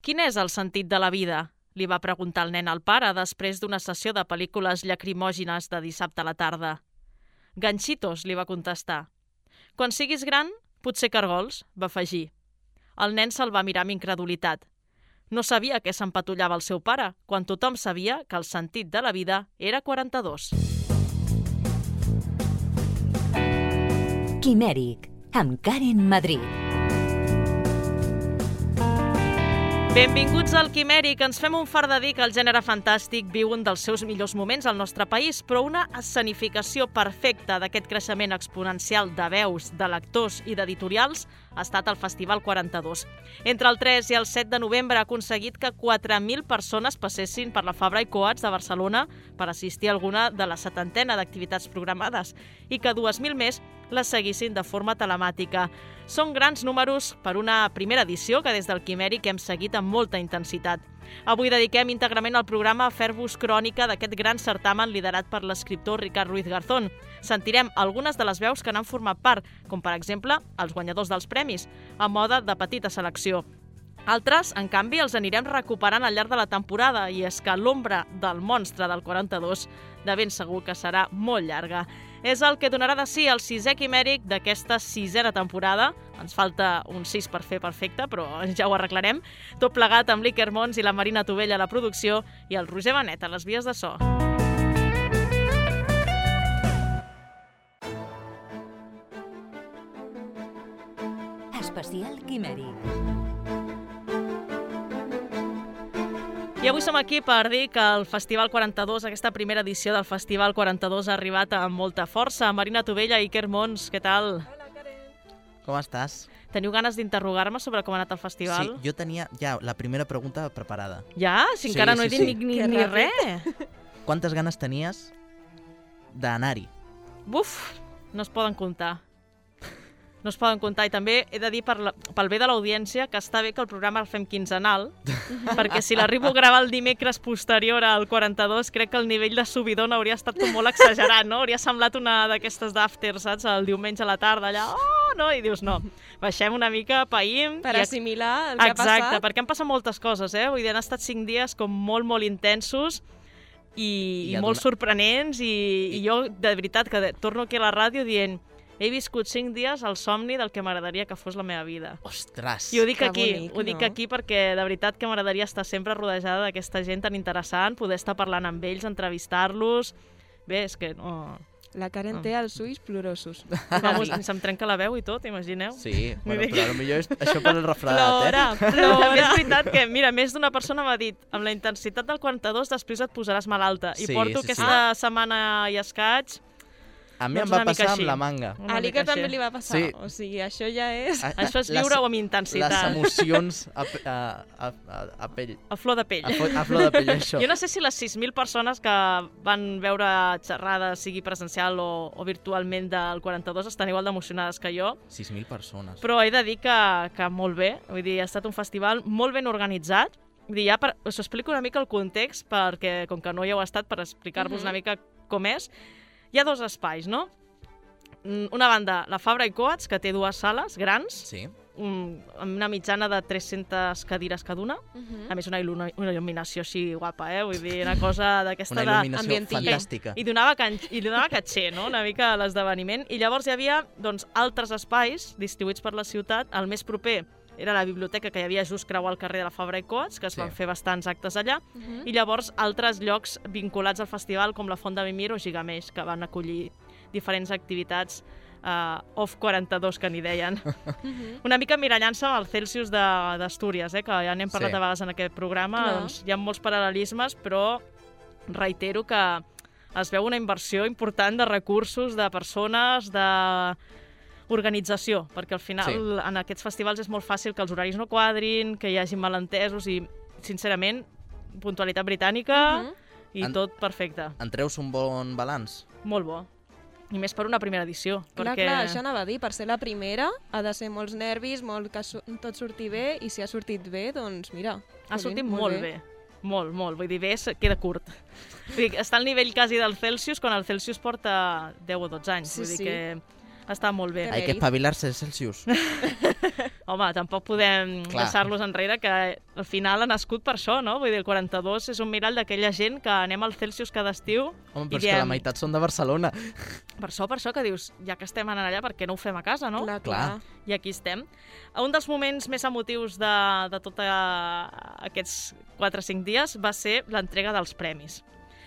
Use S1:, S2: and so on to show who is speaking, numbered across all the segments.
S1: Quin és el sentit de la vida? Li va preguntar el nen al pare després d'una sessió de pel·lícules lacrimògines de dissabte a la tarda. Ganxitos, li va contestar. Quan siguis gran, potser cargols, va afegir. El nen se'l va mirar amb incredulitat. No sabia què s'empatollava el seu pare, quan tothom sabia que el sentit de la vida era 42.
S2: Quimèric, amb Karen Madrid.
S1: Benvinguts al Quimèric. Ens fem un fart de dir que el gènere fantàstic viu un dels seus millors moments al nostre país, però una escenificació perfecta d'aquest creixement exponencial de veus, de lectors i d'editorials ha estat el Festival 42. Entre el 3 i el 7 de novembre ha aconseguit que 4.000 persones passessin per la Fabra i Coats de Barcelona per assistir a alguna de la 70ena d'activitats programades i que 2.000 més les seguissin de forma telemàtica. Són grans números per una primera edició que des del Quimèric hem seguit amb molta intensitat. Avui dediquem íntegrament el programa a fer-vos crònica d'aquest gran certamen liderat per l'escriptor Ricard Ruiz Garzón. Sentirem algunes de les veus que n'han format part, com per exemple els guanyadors dels premis, a mode de petita selecció. Altres, en canvi, els anirem recuperant al llarg de la temporada i és que l'ombra del monstre del 42 de ben segur que serà molt llarga. És el que donarà de si el 6è Quimèric d'aquesta 6a temporada. Ens falta un 6 per fer perfecte, però ja ho arreglarem. Tot plegat amb l'Iker Mons i la Marina Tovell a la producció i el Roger Benet a les vies de so.
S2: Especial Quimèric.
S1: I avui som aquí per dir que el Festival 42, aquesta primera edició del Festival 42 ha arribat amb molta força. Marina Tovella i Iker Mons, què tal?
S3: Hola, Karen.
S4: Com estàs?
S1: Teniu ganes d'interrogar-me sobre com ha anat el festival?
S4: Sí, jo tenia ja la primera pregunta preparada.
S1: Ja? Si encara no he dit ni res.
S4: Quantes ganes tenies d'anar-hi?
S1: Buf, no es poden comptar. No es poden comptar. I també he de dir pel bé de l'audiència que està bé que el programa el fem quinzenal, perquè si l'arribo a gravar el dimecres posterior al 42, crec que el nivell de subidon hauria estat com molt exagerat, no? Hauria semblat una d'aquestes d'after, saps? El diumenge a la tarda, allà, no? I dius, no, baixem una mica, païm...
S3: Per assimilar el que ha passat.
S1: Exacte, perquè han passat moltes coses, Vull dir, han estat 5 dies com molt intensos i molt sorprenents i jo, de veritat, que torno aquí a la ràdio dient... He viscut 5 dies al somni del que m'agradaria que fos la meva vida.
S4: Ostres!
S1: I ho dic aquí,
S3: bonic,
S1: ho dic aquí perquè de veritat que m'agradaria estar sempre rodejada d'aquesta gent tan interessant, poder estar parlant amb ells, entrevistar-los... Bé, és que no...
S3: La Karen té els ulls plorosos.
S1: Vamos, se'm trenca la veu i tot, imagineu?
S4: Sí, bueno, però potser això per el refredat,
S1: Plora. És veritat que, mira, més d'una persona m'ha dit amb la intensitat del 42 després et posaràs malalta. I porto aquesta setmana i escaig...
S4: A mi em va passar amb la manga.
S3: A l'Iker també li va passar.
S4: Sí.
S3: O sigui, això ja és...
S1: Això és viure-ho amb intensitat.
S4: Les emocions a pell.
S1: A flor de pell.
S4: A flor de pell, això.
S1: Jo no sé si les 6.000 persones que van veure xerrada, sigui presencial o virtualment del 42, estan igual d'emocionades que jo.
S4: 6.000 persones.
S1: Però he de dir que molt bé. Vull dir, ha estat un festival molt ben organitzat. Vull dir, us explico una mica el context, perquè, com que no hi heu estat, per explicar-vos una mica com és. Hi ha 2 espais, no? Una banda, la Fabra i Coats, que té 2 sales grans,
S4: sí.
S1: Amb una mitjana de 300 cadires cada una. A més, una il·luminació així guapa, Vull dir, una cosa d'aquesta...
S4: Una il·luminació fantàstica.
S1: I donava catxer, no? Una mica a l'esdeveniment. I llavors hi havia altres espais distribuïts per la ciutat. El més proper era la biblioteca que hi havia just creuar el carrer de la Fabra i Coats, que es van fer bastants actes allà, i llavors altres llocs vinculats al festival, com la Font de Mimir o Gigameix, que van acollir diferents activitats off 42, que n'hi deien. Una mica mirallant-se amb el Celsius d'Astúries, que ja n'hem parlat a vegades en aquest programa, doncs hi ha molts paral·lelismes, però reitero que es veu una inversió important de recursos, de persones, organització, perquè al final en aquests festivals és molt fàcil que els horaris no quadrin, que hi hagi malentesos i, sincerament, puntualitat britànica i tot perfecte.
S4: En treus un bon balanç?
S1: Molt bo. I més per una primera edició.
S3: Clar, això anava a dir, per ser la primera ha de ser molts nervis, que tot surti bé, i si ha sortit bé, doncs mira.
S1: Ha sortit molt bé. Molt. Vull dir, bé, queda curt. Vull dir, està al nivell quasi del Celsius, quan el Celsius porta 10 o 12 anys. Vull dir que Està molt bé.
S4: Hay que espabilarse, Celsius.
S1: Home, tampoc podem deixar-los enrere, que al final ha nascut per això, no? Vull dir, el 42 és un mirall d'aquella gent que anem al Celsius cada estiu.
S4: Home, però és que la meitat són de Barcelona.
S1: Per això que dius, ja que estem anant allà, per què no ho fem a casa, no?
S3: Clar.
S1: I aquí estem. Un dels moments més emotius de tots aquests 4 o 5 dies va ser l'entrega dels premis.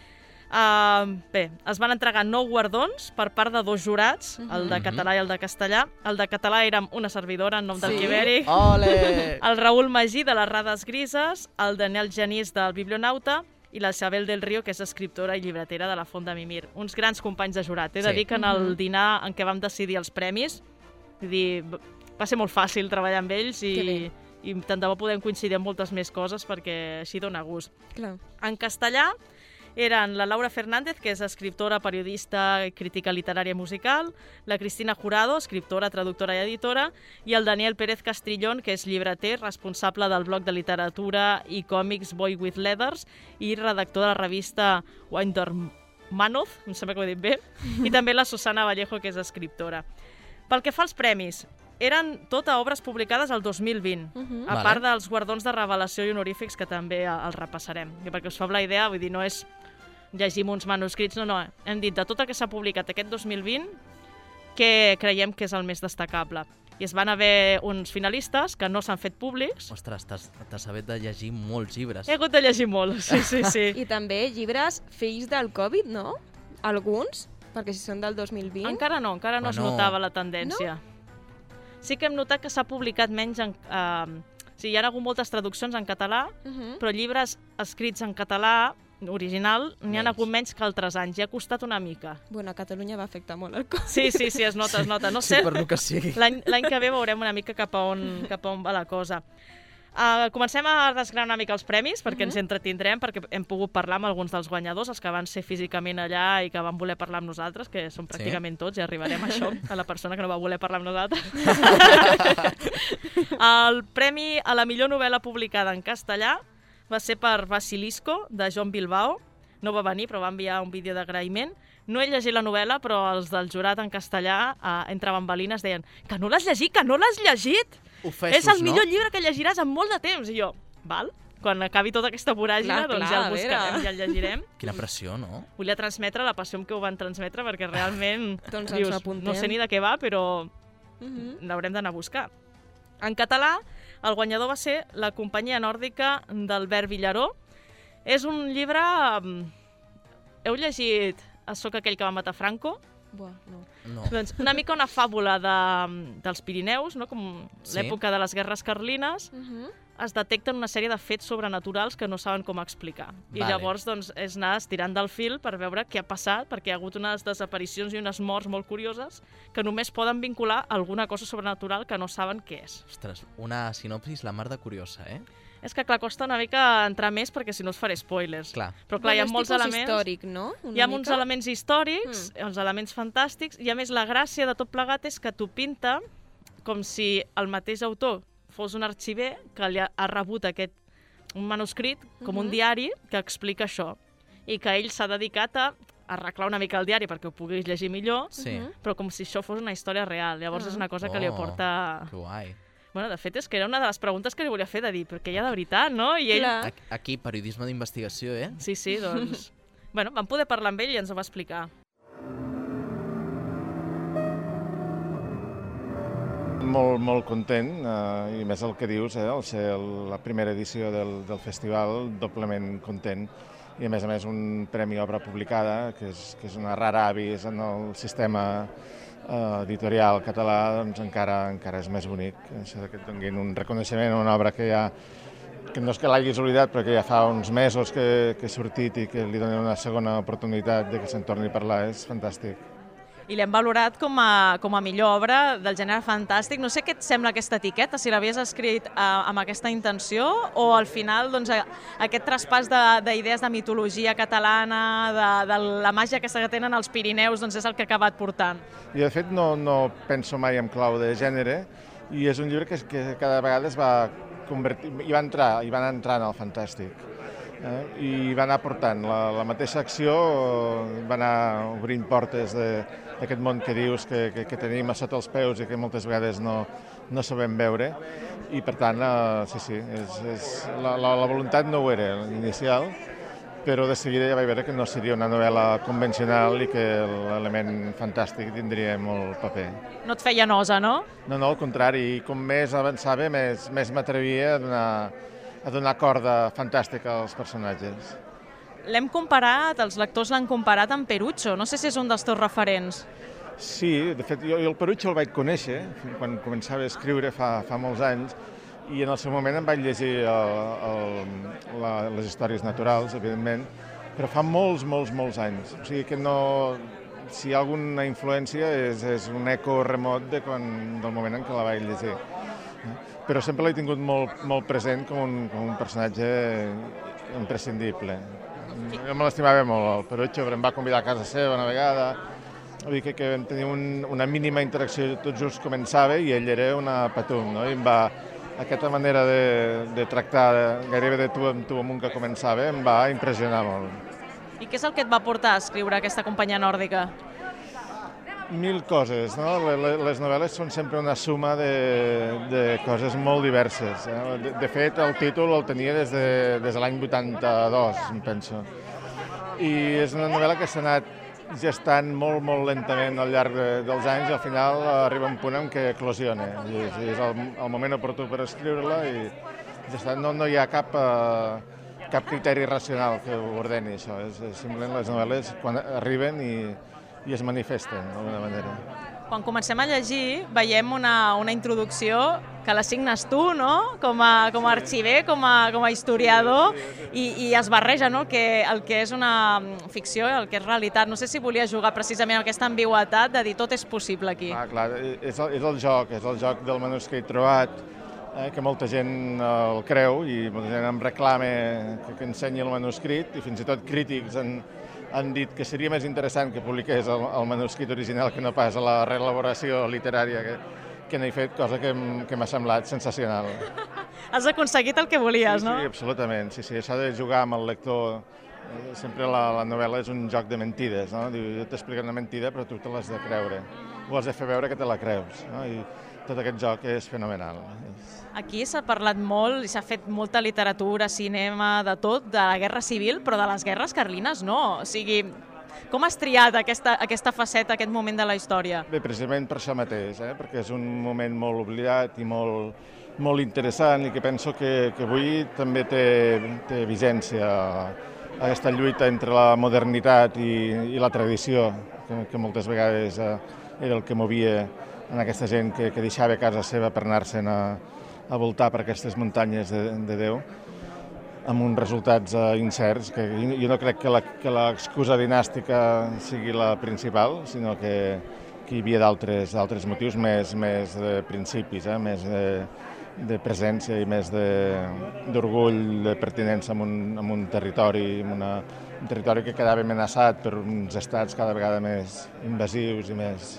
S1: Bé, es van entregar 9 guardons per part de 2 jurats, el de català i el de castellà. El de català érem una servidora en nom del Quiberi, el Raül Magí de les Rades Grises, el Daniel Genís del Biblionauta i la Isabel del Río, que és escriptora i llibretera de la Font de Mimir. Uns grans companys de jurat. He de dir que en el dinar en què vam decidir els premis, vull dir, va ser molt fàcil treballar amb ells i tant de bo podem coincidir en moltes més coses perquè així dona gust. En castellà eren la Laura Fernández, que és escriptora, periodista i crítica literària musical, la Cristina Jurado, escriptora, traductora i editora, i el Daniel Pérez Castrillón, que és llibreter, responsable del blog de literatura i còmics Boy with Leathers i redactor de la revista Windermanoth, em sembla que ho he dit bé, i també la Susana Vallejo, que és escriptora. Pel que fa als premis, eren tot obres publicades el 2020, a part dels guardons de revelació i honorífics, que també els repassarem. I perquè us fa la idea, vull dir, no és llegim uns manuscrits, no. Hem dit de tot el que s'ha publicat aquest 2020, que creiem que és el més destacable. I es van haver uns finalistes que no s'han fet públics.
S4: Ostres, t'has hagut de llegir molts llibres.
S1: He hagut de llegir molt, sí.
S3: I també llibres fills del Covid, no? Alguns? Perquè si són del 2020...
S1: Encara no es notava la tendència. No? Sí que hem notat que s'ha publicat menys en... Sí, hi ha hagut moltes traduccions en català, però llibres escrits en català original n'hi ha hagut menys que altres anys. I ha costat una mica.
S3: Bueno, a Catalunya va afectar molt el Covid.
S1: Sí, es nota. No sé,
S4: sí, per lo que sigui.
S1: L'any que ve veurem una mica cap a on va la cosa. Comencem a desgranar una mica els premis, perquè ens entretindrem, perquè hem pogut parlar amb alguns dels guanyadors, els que van ser físicament allà i que van voler parlar amb nosaltres, que són pràcticament tots, i arribarem a això, a la persona que no va voler parlar amb nosaltres. El premi a la millor novel·la publicada en castellà va ser per Basilisco, de John Bilbao. No va venir, però va enviar un vídeo d'agraïment. No he llegit la novel·la, però els del jurat en castellà, entre bambalines, deien que no l'has llegit?
S4: Ofesos,
S1: és el millor llibre que llegiràs en molt de temps. I jo, val? Quan acabi tota aquesta voràgina, doncs ja el buscarem, ja el llegirem.
S4: Quina pressió, no?
S1: Volia transmetre la passió amb què ho van transmetre, perquè realment, dius, no sé ni de què va, però l'haurem d'anar a buscar. En català, el guanyador va ser La companyia nòrdica d'Albert Villaró. És un llibre... Heu llegit Soc aquell que va matar Franco?
S3: Buah, no.
S1: Doncs una mica una fàbula dels Pirineus, no? Com l'època de les guerres carlines. Es detecten una sèrie de fets sobrenaturals que no saben com explicar. I llavors doncs, és anar estirant del fil per veure què ha passat, perquè hi ha hagut unes desaparicions i unes morts molt curioses que només poden vincular alguna cosa sobrenatural que no saben què és.
S4: Ostres, una sinopsis la mar de curiosa, eh?
S1: És que, clar, costa una mica entrar més perquè si no us faré spoilers.
S4: Clar.
S1: Però, clar, hi ha molts elements...
S3: històric, no?
S1: Hi ha uns elements històrics, uns elements fantàstics, i a més la gràcia de tot plegat és que t'ho pinta com si el mateix autor fos un arxiver que li ha rebut un manuscrit, com un diari, que explica això. I que ell s'ha dedicat a arreglar una mica el diari perquè ho puguis llegir millor, però com si això fos una història real. Llavors és una cosa que li aporta...
S4: Que guai.
S1: Bueno, de fet, és que era una de les preguntes que li volia fer, de dir, perquè hi ha de veritat, no? I ell...
S4: Aquí, periodisme d'investigació, eh?
S1: Sí, doncs... Bueno, vam poder parlar amb ell i ens ho va explicar.
S5: Molt content, i més el que dius, al ser la primera edició del festival, doblement content. I a més un premi obra publicada, que és una rara avis en el sistema editorial català, doncs encara és més bonic. Això que et donin un reconeixement a una obra que no és que l'hagis oblidat, però que ja fa uns mesos que ha sortit i que li donen una segona oportunitat de que se'n torni a parlar, és fantàstic.
S1: I l'hem valorat com a millor obra del gènere fantàstic. No sé què et sembla aquesta etiqueta, si l'havies escrit amb aquesta intenció o al final doncs, aquest traspàs d'idees de mitologia catalana, de la màgia aquesta que tenen els Pirineus, doncs és el que ha acabat portant.
S5: I de fet no penso mai en clau de gènere i és un llibre que cada vegada es va convertir, i van entrar en el fantàstic. I va anar portant la mateixa acció, va anar obrint portes d'aquest món que dius que tenim a sota els peus i que moltes vegades no sabem veure, i per tant, sí, la voluntat no ho era inicial, però de seguida ja vaig veure que no seria una novel·la convencional i que l'element fantàstic tindria molt paper.
S1: No et feia nosa, no?
S5: No, al contrari, com més avançava, més m'atrevia a donar corda fantàstica als personatges.
S1: L'hem comparat, els lectors l'han comparat amb Perucho. No sé si és un dels teus referents.
S5: Sí, de fet, jo el Perucho el vaig conèixer quan començava a escriure fa molts anys, i en el seu moment em vaig llegir les històries naturals, evidentment, però fa molts anys. O sigui que si hi ha alguna influència és un eco remot del moment en què la vaig llegir. Però sempre l'he tingut molt present com un personatge imprescindible. Jo me l'estimava molt, el Perucho, em va convidar a casa seva una vegada, vull dir que vam tenir una mínima interacció tot just començava i ell era una patum, no? I aquesta manera de tractar gairebé de tu amb un que començava em va impressionar molt.
S1: I què és el que et va portar a escriure aquesta companyia nòrdica?
S5: Mil coses, no? Les novel·les són sempre una suma de coses molt diverses. De fet, el títol el tenia des de l'any 82, em penso. I és una novel·la que s'ha anat gestant molt lentament al llarg dels anys i al final arriba un punt en què eclosiona. És el moment oportú per escriure-la i ja està. No hi ha cap criteri racional que ho ordeni, això. És simplement les novel·les quan arriben i es manifesten d'alguna manera.
S1: Quan comencem a llegir veiem una introducció que la signes tu, no? Com a arxiver, com a historiador, i es barreja, no? El que és una ficció i el que és realitat. No sé si volia jugar precisament amb aquesta ambigüitat de dir tot és possible aquí.
S5: Clar, és el joc del manuscrit trobat, que molta gent el creu i molta gent em reclama que ensenyi el manuscrit, i fins i tot crítics han dit que seria més interessant que publiqués el manuscrit original que no pas a la reelaboració literària que n'he fet, cosa que m'ha semblat sensacional.
S1: Has aconseguit el que volies, no?
S5: Sí, absolutament. Sí, això de jugar amb el lector, sempre la novel·la és un joc de mentides, no? Jo t'explico una mentida, però tu te l'has de creure. Ho has de fer veure que te la creus, no? I tot aquest joc és fenomenal.
S1: Aquí s'ha parlat molt i s'ha fet molta literatura, cinema, de tot, de la Guerra Civil, però de les guerres carlines no. O sigui, com has triat aquesta faceta, aquest moment de la història?
S5: Bé, precisament per això mateix, perquè és un moment molt oblidat i molt interessant i que penso que avui també té vigència aquesta lluita entre la modernitat i la tradició, que moltes vegades era el que movia en aquesta gent que deixava casa seva per anar-se'n a voltar per aquestes muntanyes de Déu, amb uns resultats incerts, que jo no crec que l'excusa dinàstica sigui la principal, sinó que hi havia d'altres motius més de principis, més de presència i més d'orgull, de pertinença en un territori, un territori que quedava amenaçat per uns estats cada vegada més invasius i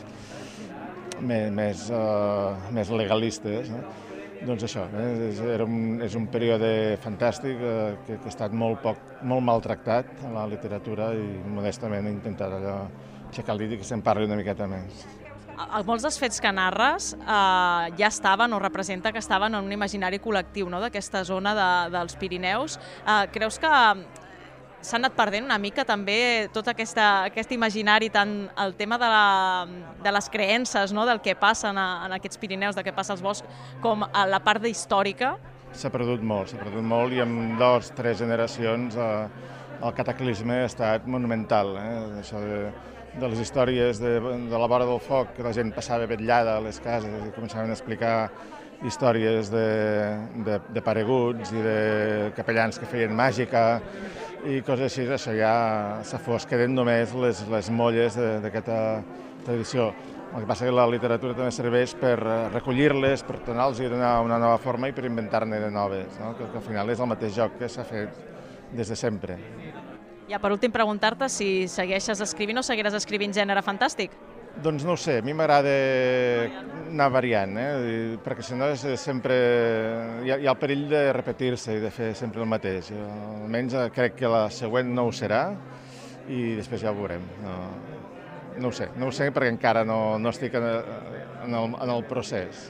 S5: més legalistes. Doncs això, és un període fantàstic que ha estat molt maltractat a la literatura i modestament he intentat aixecar el dit i que se'n parli una miqueta més.
S1: Molts dels fets que narres ja estaven o representa que estaven en un imaginari col·lectiu, no?, d'aquesta zona dels Pirineus. Creus que s'ha anat perdent una mica també tot aquest imaginari, tant el tema de les creences, no?, del que passa en aquests Pirineus, del que passa als boscs, com a la part històrica? S'ha
S5: perdut molt i en 2 o 3 generacions el cataclisme ha estat monumental. Això de les històries de la vora del foc, que la gent passava vetllada a les cases i començaven a explicar històries de pareguts i de capellans que feien màgica i coses així. Això ja s'ha fos, queden només les molles d'aquesta tradició. El que passa que la literatura també serveix per recollir-les, per donar-los una nova forma i per inventar-ne de noves, no? Que al final és el mateix joc que s'ha fet des de sempre.
S1: Ja, per últim, preguntar-te si segueixes escrivint o seguiràs escrivint gènere fantàstic?
S5: Doncs no ho sé, a mi m'agrada anar variant, perquè si no sempre hi ha el perill de repetir-se i de fer sempre el mateix. Jo, almenys crec que la següent no ho serà i després ja ho veurem. No ho sé perquè encara no estic en el procés.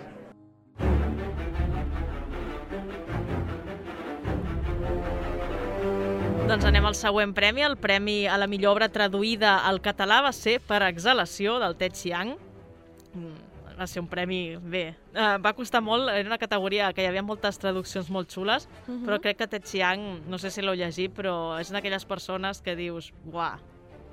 S1: Doncs anem al següent premi. El premi a la millor obra traduïda al català va ser Per exhalació, del Ted Chiang. Va ser un premi, bé, va costar molt, era una categoria que hi havia moltes traduccions molt xules, però crec que Ted Chiang, no sé si l'heu llegit, però és d'aquelles persones que dius, uah,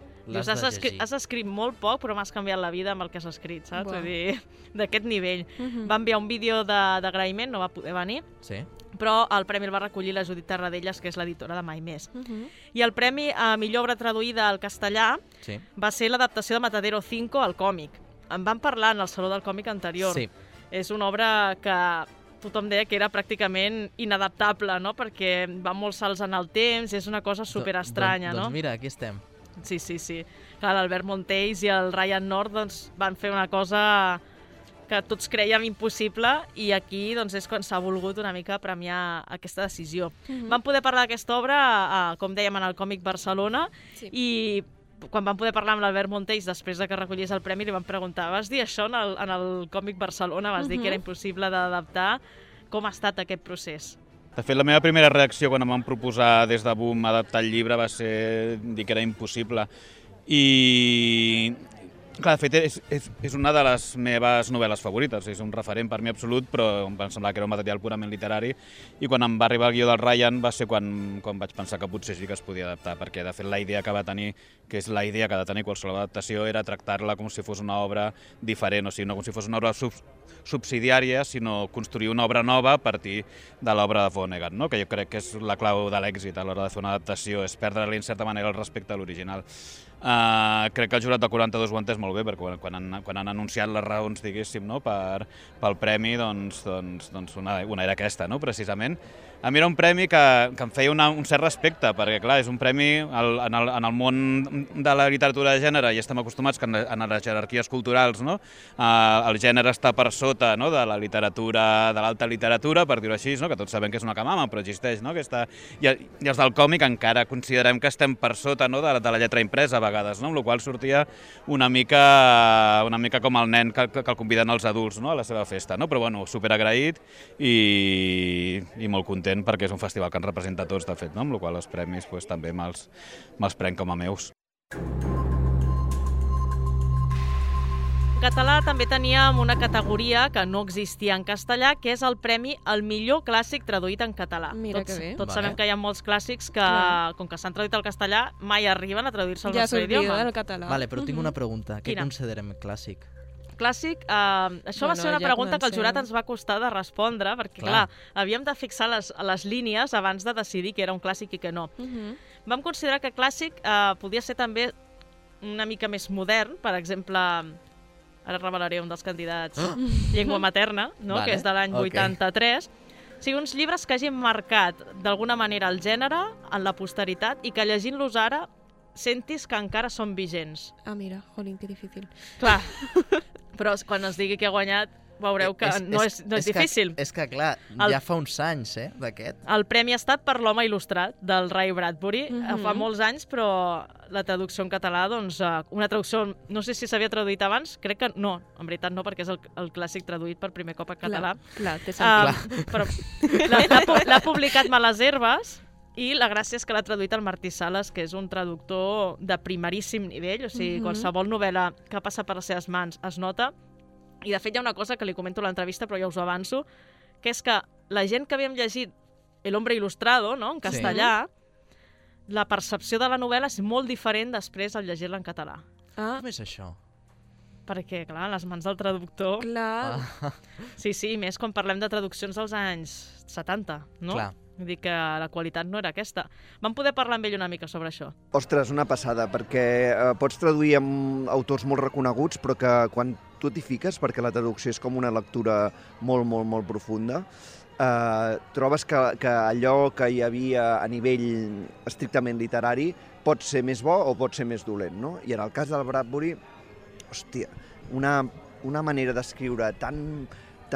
S1: has escrit molt poc, però m'has canviat la vida amb el que has escrit, saps? Vull dir, d'aquest nivell. Va enviar un vídeo d'agraïment, no va poder venir,
S4: Sí.
S1: però el premi el va recollir la Judit Tarradellas, que és l'editora de Mai Més. I el premi a millor obra traduïda al castellà
S4: Sí.
S1: va ser l'adaptació de Matadero 5 al còmic. En vam parlar en el Saló del Còmic anterior.
S4: Sí.
S1: És una obra que tothom deia que era pràcticament inadaptable, no? Perquè va molts salts en el temps, és una cosa superestranya, no?
S4: Doncs mira, aquí estem.
S1: Sí. Clar, l'Albert Montells i el Ryan North doncs, van fer una cosa que tots creiem impossible i aquí doncs, és quan s'ha volgut una mica premiar aquesta decisió. Vam poder parlar d'aquesta obra, com dèiem, en el Còmic Barcelona i quan vam poder parlar amb l'Albert Montells després de que recollís el premi li vam preguntar, vas dir això en el Còmic Barcelona, vas dir que era impossible d'adaptar. Com ha estat aquest procés?
S6: De fet, la meva primera reacció quan em van proposar des de Boom adaptar el llibre va ser dir que era impossible. I, clar, de fet, és una de les meves novel·les favorites, és un referent per mi absolut, però em va semblar que era un material purament literari, i quan em va arribar el guió del Ryan va ser quan vaig pensar que potser sí que es podia adaptar, perquè de fet la idea que va tenir, que és la idea que ha de tenir qualsevol adaptació, era tractar-la com si fos una obra diferent, o sigui, no com si fos una obra subsidiària, sinó construir una obra nova a partir de l'obra de Vonnegut, no? Que jo crec que és la clau de l'èxit a l'hora de fer una adaptació, és perdre-li en certa manera el respecte a l'original. Crec que el jurat de 42 ho ha entès molt bé, perquè quan han anunciat les raons, diguéssim, no? pel premi, doncs una era aquesta, no? Precisament. A mi era un premi que em feia un cert respecte, perquè clar, és un premi en el món de la literatura de gènere i estem acostumats que en les jerarquies culturals, no? El gènere està per sota, no? De la literatura, de l'alta literatura, per dir-ho així, no? Que tots sabem que és una camama, però existeix, no? I els del còmic encara considerem que estem per sota, no? de la lletra impresa a vegades, no? Amb la qual sortia una mica com el nen que el conviden els adults, no? A la seva festa, no? Però bueno, superagraït i molt content perquè és un festival que ens representa a tots, de fet, no? Amb la qual els premis també me'ls prenc com a meus.
S1: En català també teníem una categoria que no existia en castellà, que és el premi al millor clàssic traduït en català.
S3: Mira que bé.
S1: Tots sabem que hi ha molts clàssics que, com que s'han traduït al castellà, mai arriben a traduir-se al nostre idioma.
S3: Ja s'oblida del català.
S4: Vale, però tinc una pregunta. Què
S1: Quina?
S4: considerem clàssic?
S1: Clàssic, això va ser una pregunta que el jurat ens va costar de respondre, perquè, clar, havíem de fixar les línies abans de decidir què era un clàssic i què no. Vam considerar que clàssic podia ser també una mica més modern, per exemple, ara revelaré un dels candidats, Llengua materna, no? Que és de l'any 83. O sigui, uns llibres que hagin marcat d'alguna manera el gènere en la posteritat i que llegint-los ara sentis que encara són vigents.
S3: Ah, mira, jolín, que difícil.
S1: Clar, però quan es digui que ha guanyat, veureu que no és difícil.
S4: És que, clar, ja fa uns anys, d'aquest.
S1: El premi ha estat per l'home il·lustrat, del Ray Bradbury, fa molts anys, però la traducció en català, doncs, una traducció, no sé si s'havia traduït abans, crec que no, en veritat no, perquè és el clàssic traduït per primer cop en català.
S3: Clar, té sentit.
S1: Però l'ha publicat Males Herbes, i la gràcia és que l'ha traduït el Martí Sales, que és un traductor de primeríssim nivell, o sigui, qualsevol novel·la que passa per les seves mans es nota. I de fet hi ha una cosa que li comento a l'entrevista, però ja us ho avanço, que és que la gent que havíem llegit El hombre ilustrado, no?, en castellà, la percepció de la novel·la és molt diferent després al llegir-la en català.
S4: Com és això?
S1: Perquè, clar, les mans del traductor...
S3: Clar.
S1: Sí, més quan parlem de traduccions dels anys 70, no?
S4: Clar.
S1: Vull dir que la qualitat no era aquesta. Vam poder parlar amb ell una mica sobre això.
S7: Ostres, una passada, perquè pots traduir amb autors molt reconeguts, però que quan tu t'hi fiques, perquè la traducció és com una lectura molt, molt, molt profunda, trobes que allò que hi havia a nivell estrictament literari pot ser més bo o pot ser més dolent, no? I en el cas del Bradbury hòstia, una manera d'escriure tan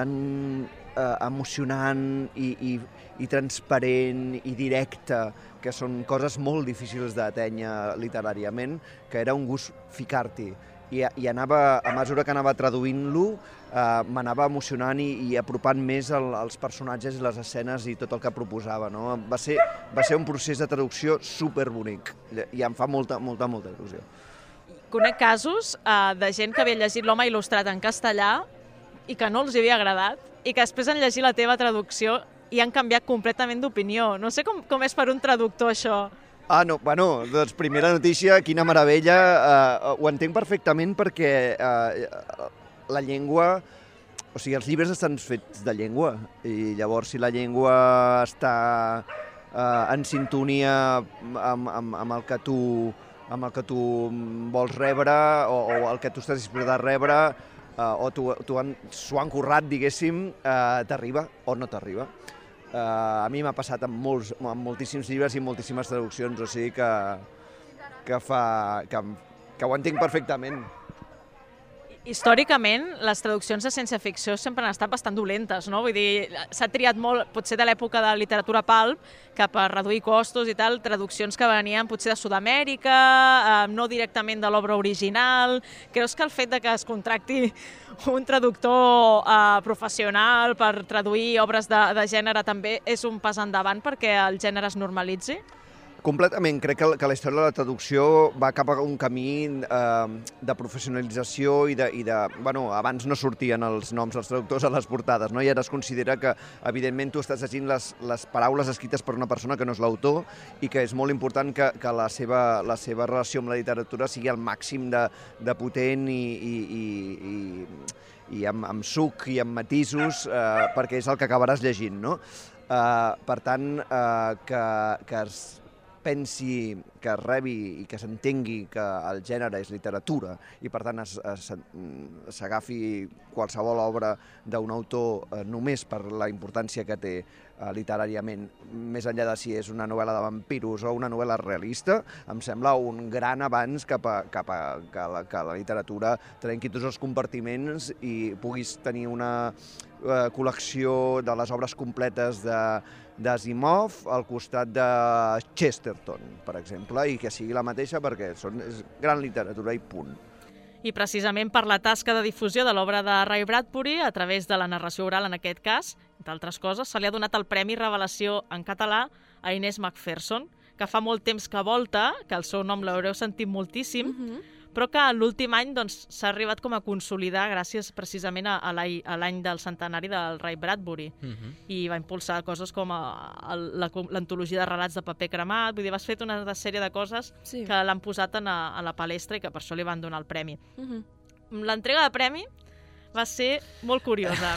S7: emocionant i transparent i directa, que són coses molt difícils d'atènyer literàriament, que era un gust ficar-t'hi. I anava, a mesura que anava traduint-lo, m'anava emocionant i apropant més als personatges i les escenes i tot el que proposava. No? Va ser un procés de traducció superbonic i em fa molta il·lusió.
S1: Conec casos de gent que havia llegit l'Home il·lustrat en castellà i que no els havia agradat i que després han llegit la teva traducció i han canviat completament d'opinió. No sé com és per un traductor això.
S7: No, bueno, doncs primera notícia, quina meravella. Ho entenc perfectament perquè la llengua... O sigui, els llibres estan fets de llengua i llavors si la llengua està en sintonia amb el que tu vols rebre o el que tu estàs disposat a rebre o s'ho han currat, diguéssim, t'arriba o no t'arriba. A mi m'ha passat amb moltíssims llibres i moltíssimes traduccions, o sigui que ho entenc perfectament.
S1: Històricament, les traduccions de ciència-ficció sempre han estat bastant dolentes, no? Vull dir, s'ha triat molt, potser de l'època de la literatura pulp, que per reduir costos i tal, traduccions que venien potser de Sud-amèrica, no directament de l'obra original. Creus que el fet de que es contracti un traductor professional per traduir obres de gènere també és un pas endavant perquè el gènere es normalitzi?
S7: Completament. Crec que la història de la traducció va cap a un camí de professionalització i de... Bueno, abans no sortien els noms dels traductors a les portades, no? I ara es considera que, evidentment, tu estàs llegint les paraules escrites per una persona que no és l'autor i que és molt important que la seva relació amb la literatura sigui al màxim de potent i amb suc i amb matisos, perquè és el que acabaràs llegint, no? Per tant, que es pensi, que es rebi i que s'entengui que el gènere és literatura i per tant s'agafi qualsevol obra d'un autor només per la importància que té literàriament, més enllà de si és una novel·la de vampiros o una novel·la realista, em sembla un gran avanç cap a que la literatura trenqui tots els compartiments i puguis tenir una col·lecció de les obres completes d'Asimov al costat de Chesterton, per exemple, i que sigui la mateixa perquè és gran literatura i punt.
S1: I precisament per la tasca de difusió de l'obra de Ray Bradbury, a través de la narració oral en aquest cas, d'altres coses, se li ha donat el Premi Revelació en català a Inés McPherson, que fa molt temps que volta, que el seu nom l'haureu sentit moltíssim, però que l'últim any s'ha arribat com a consolidar gràcies precisament a l'any del centenari del Ray Bradbury. I va impulsar coses com l'antologia de relats de paper cremat, vull dir, vas fet una sèrie de coses que l'han posat a la palestra i que per això li van donar el premi. L'entrega de premi va ser molt curiosa,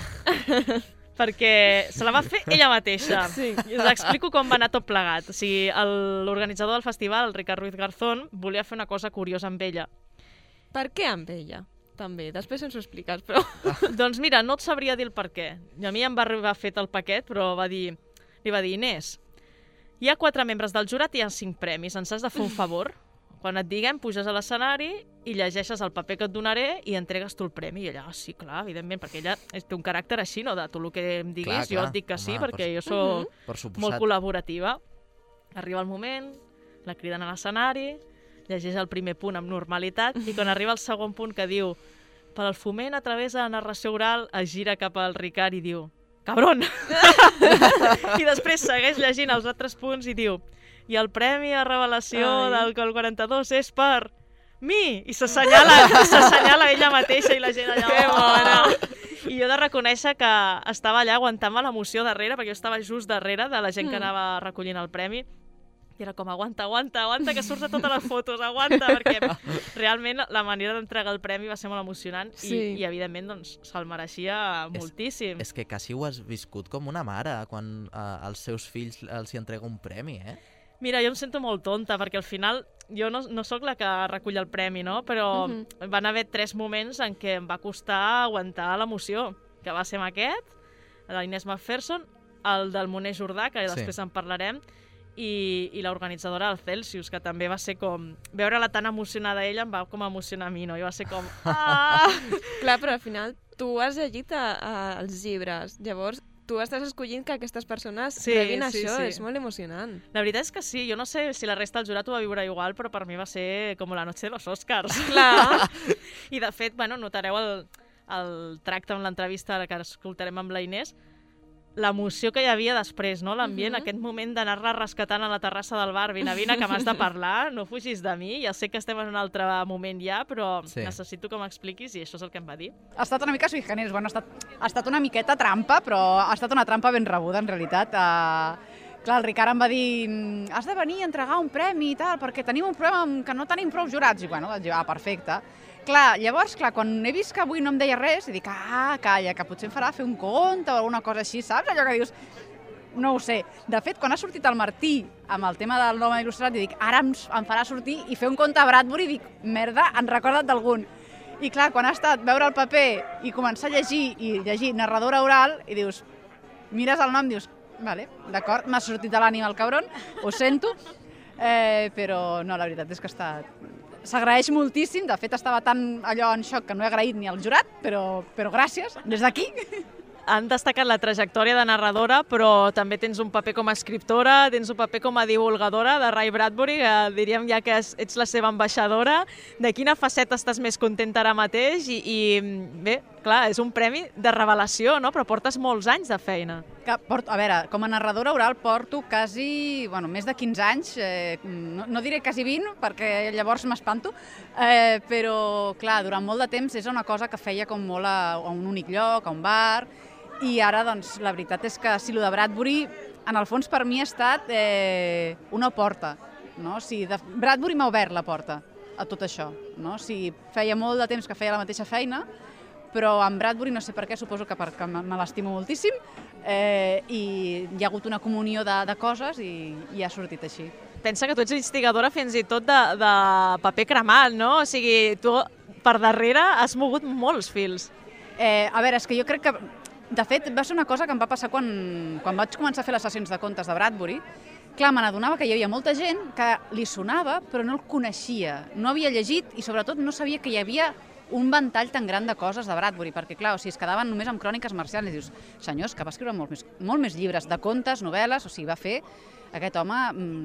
S1: perquè se la va fer ella mateixa. I us explico com va anar tot plegat. O sigui, l'organitzador del festival, el Ricard Ruiz Garzón, volia fer una cosa curiosa amb ella.
S3: Per què amb ella? També, després ens ho expliques, però...
S1: Doncs mira, no et sabria dir el per què. A mi em va arribar fet el paquet, però li va dir, Inés, hi ha 4 membres del jurat i hi ha 5 premis, ens has de fer un favor? Quan et diguem, puges a l'escenari i llegeixes el paper que et donaré i entregues tu el premi. I ella, sí, clar, evidentment, perquè ella té un caràcter així, no? De tu el que em diguis, jo et dic que sí, perquè jo soc molt col·laborativa. Arriba el moment, la criden a l'escenari, llegeix el primer punt amb normalitat i quan arriba el segon punt que diu per al foment a través de la narració oral es gira cap al Ricard i diu cabron! I després segueix llegint els altres punts i diu i el premi a revelació del 42 és per mi! I s'assenyala ella mateixa i la gent allà... Que bona! I jo he de reconèixer que estava allà aguantant-me l'emoció darrere, perquè jo estava just darrere de la gent que anava recollint el premi. I era com, aguanta, que surts a totes les fotos, aguanta, perquè realment la manera d'entregar el premi va ser molt emocionant i evidentment doncs, se'l mereixia moltíssim.
S4: És que quasi ho has viscut com una mare quan als seus fills els hi entrega un premi, eh?
S1: Mira, jo em sento molt tonta, perquè al final jo no sóc la que recull el premi, no? Però van haver 3 moments en què em va costar aguantar l'emoció, que va ser amb aquest, l'Inés McPherson, el del Moner Jordà, que després en parlarem, i l'organitzadora del Celsius, que també va ser com... Veure-la tan emocionada ella em va com emocionar a mi, no? I va ser com... Ah!
S3: Clar, però al final tu has llegit els llibres, llavors tu estàs escollint que aquestes persones rebin això, és molt emocionant.
S1: La veritat és que sí, jo no sé si la resta del jurat ho va viure igual, però per mi va ser com la noche de los Oscars.
S3: Clar.
S1: I de fet, bueno, notareu el tracte amb l'entrevista que escoltarem amb la Inés, l'emoció que hi havia després, no? L'ambient, aquest moment d'anar-la rescatant a la terrassa del bar, vine, que m'has de parlar, no fugis de mi, ja sé que estem en un altre moment ja, però necessito que m'expliquis, i això és el que em va dir.
S8: Ha estat una mica sui generis, bueno, ha estat una miqueta trampa, però ha estat una trampa ben rebuda, en realitat. Clar, el Ricard em va dir, has de venir a entregar un premi i tal, perquè tenim un problema que no tenim prou jurats. I bueno, vaig dir, perfecte. Clar, llavors, quan he vist que avui no em deia res, dic, calla, que potser em farà fer un conte o alguna cosa així, saps? Allò que dius, no ho sé. De fet, quan ha sortit el Martí amb el tema del nom il·lustrat, dic, ara em farà sortir i fer un conte a Bradbury, dic, merda, han recordat d'algun. I clar, quan ha estat veure el paper i començar a llegir narradora oral, i dius, mires el nom i dius, vale, d'acord, m'ha sortit de l'ànima el cabron, ho sento, però no, la veritat és que s'agraeix moltíssim. De fet, estava tan allò en xoc que no he agraït ni al jurat, però gràcies, des d'aquí.
S1: Han destacat la trajectòria de narradora, però també tens un paper com a escriptora, tens un paper com a divulgadora de Ray Bradbury, que diríem ja que ets la seva ambaixadora. De quina faceta estàs més contenta ara mateix? I bé, clar, és un premi de revelació, no? Però portes molts anys de feina.
S8: A veure, com a narradora oral porto quasi, més de 15 anys, no diré quasi 20, perquè llavors m'espanto, però clar, durant molt de temps és una cosa que feia com molt a un únic lloc, a un bar, i ara, doncs, la veritat és que si el de Bradbury, en el fons per mi ha estat una porta, no? Bradbury m'ha obert la porta a tot això, no? Feia molt de temps que feia la mateixa feina, però amb Bradbury no sé per què, suposo que perquè me l'estimo moltíssim, i hi ha hagut una comunió de coses i ha sortit així.
S1: Pensa que tu ets instigadora fins i tot de paper cremat, no? O sigui, tu per darrere has mogut molts fils.
S8: A veure, és que jo crec que, de fet, va ser una cosa que em va passar quan vaig començar a fer les sessions de contes de Bradbury. Clar, me n'adonava que hi havia molta gent que li sonava però no el coneixia, no havia llegit i sobretot no sabia que hi havia un ventall tan gran de coses de Bradbury, perquè clar, es quedaven només amb cròniques marcials i dius, senyors, que va escriure molt més llibres de contes, novel·les, va fer, aquest home